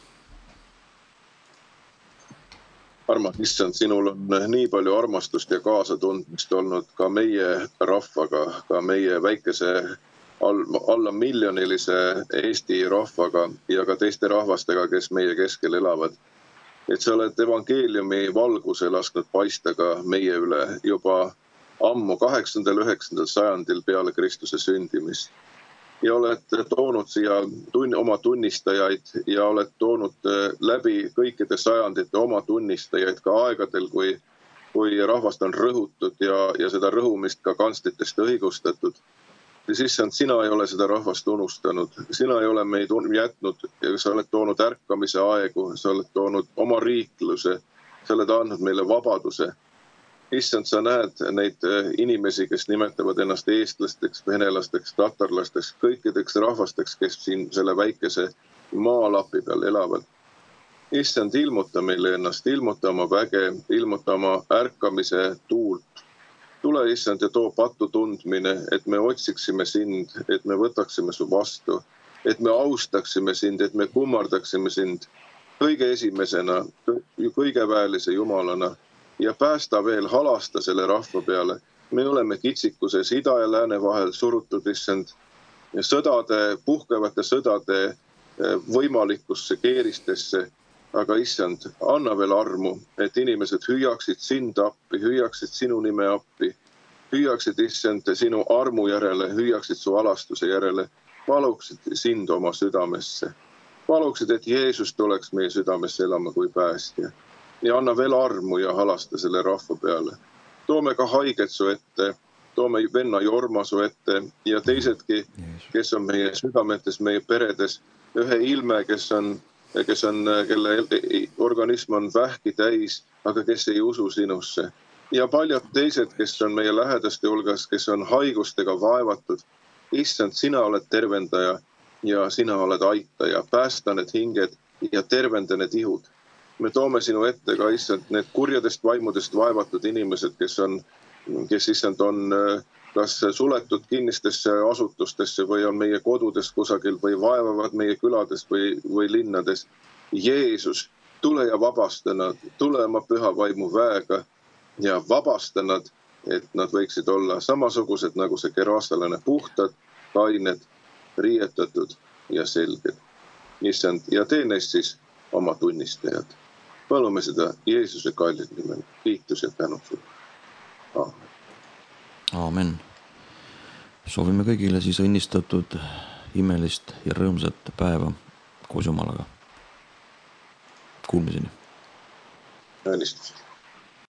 Armas issand, sinul on nii palju armastust ja kaasatundmist olnud ka meie rahvaga, ka meie väikese alla miljonilise Eesti rahvaga ja ka teiste rahvastega, kes meie keskel elavad. Et sa oled evangeeliumi valguse lasknud paista ka meie üle juba ammu kaheksandal üheksandal sajandil peale Kristuse sündimist. Ja oled toonud siia tunn, oma tunnistajaid ja oled toonud läbi kõikide sajandite oma tunnistajaid ka aegadel, kui, kui rahvast on rõhutud ja, ja seda rõhumist ka kanslitest õigustatud. Ja siis sina ei ole seda rahvast unustanud, sina ei ole meid jätnud ja sa oled toonud ärkamise aegu, sa oled toonud oma riikluse, sa oled andnud meile vabaduse. Issand, sa näed neid inimesi, kes nimetavad ennast eestlasteks, venelasteks, tatarlasteks, kõikideks rahvasteks, kes siin selle väikese maalapi peal elavad. Issand, ilmuta meile ennast, ilmuta oma väge, ilmuta oma ärkamise tuult. Tule, issand, ja too patu tundmine, et me otsiksime sind, et me võtaksime su vastu, et me austaksime sind, et me kummardaksime sind kõige esimesena, kõige väelise Jumalana ja päästa veel, halasta selle rahva peale. Me oleme kitsikuses ida ja lääne vahel surutud, issand, sõdade, puhkevate sõdade võimalikusse keeristesse aga issand, anna veel armu, et inimesed hüüaksid sind appi, hüüaksid sinu nime appi, hüüaksid issand sinu armu järele, hüüaksid su alastuse järele, paluksid sind oma südamesse. Paluksid, et Jeesus tuleks meie südamesse elama kui päästja. Ja anna veel armu ja halasta selle rahva peale. Toome ka haiged su ette, toome venna Jorma su ette ja teisedki, kes on meie südametes, meie peredes, ühe ilme, kes on, kes on, kelle organism on vähki täis, aga kes ei usu sinusse. Ja paljud teised, kes on meie lähedaste hulgas, kes on haigustega vaevatud. Issand, sina oled tervendaja ja sina oled aitaja. Päästa need hinged ja tervenda need ihud. Me toome sinu ette ka, issand, need kurjadest vaimudest vaevatud inimesed, kes on, kes issand on kas suletud kinnistesse asutustesse või on meie kodudes kusagil või vaevavad meie külades või, või linnades. Jeesus, tule ja vabasta nad, tule oma püha vaimu väega ja vabasta nad, et nad võiksid olla samasugused nagu see geraasalane, puhtad, kained, riietatud ja selged. Issand, ja tee neist siis oma tunnistajad. Palume seda Jeesuse kallid nimel. Kiitus ja tänu sulle. Aamen. Aamen. Soovime kõigile siis õnnistatud, imelist ja rõõmsat päeva koos Jumalaga. Kuulmiseni. Õnnistus.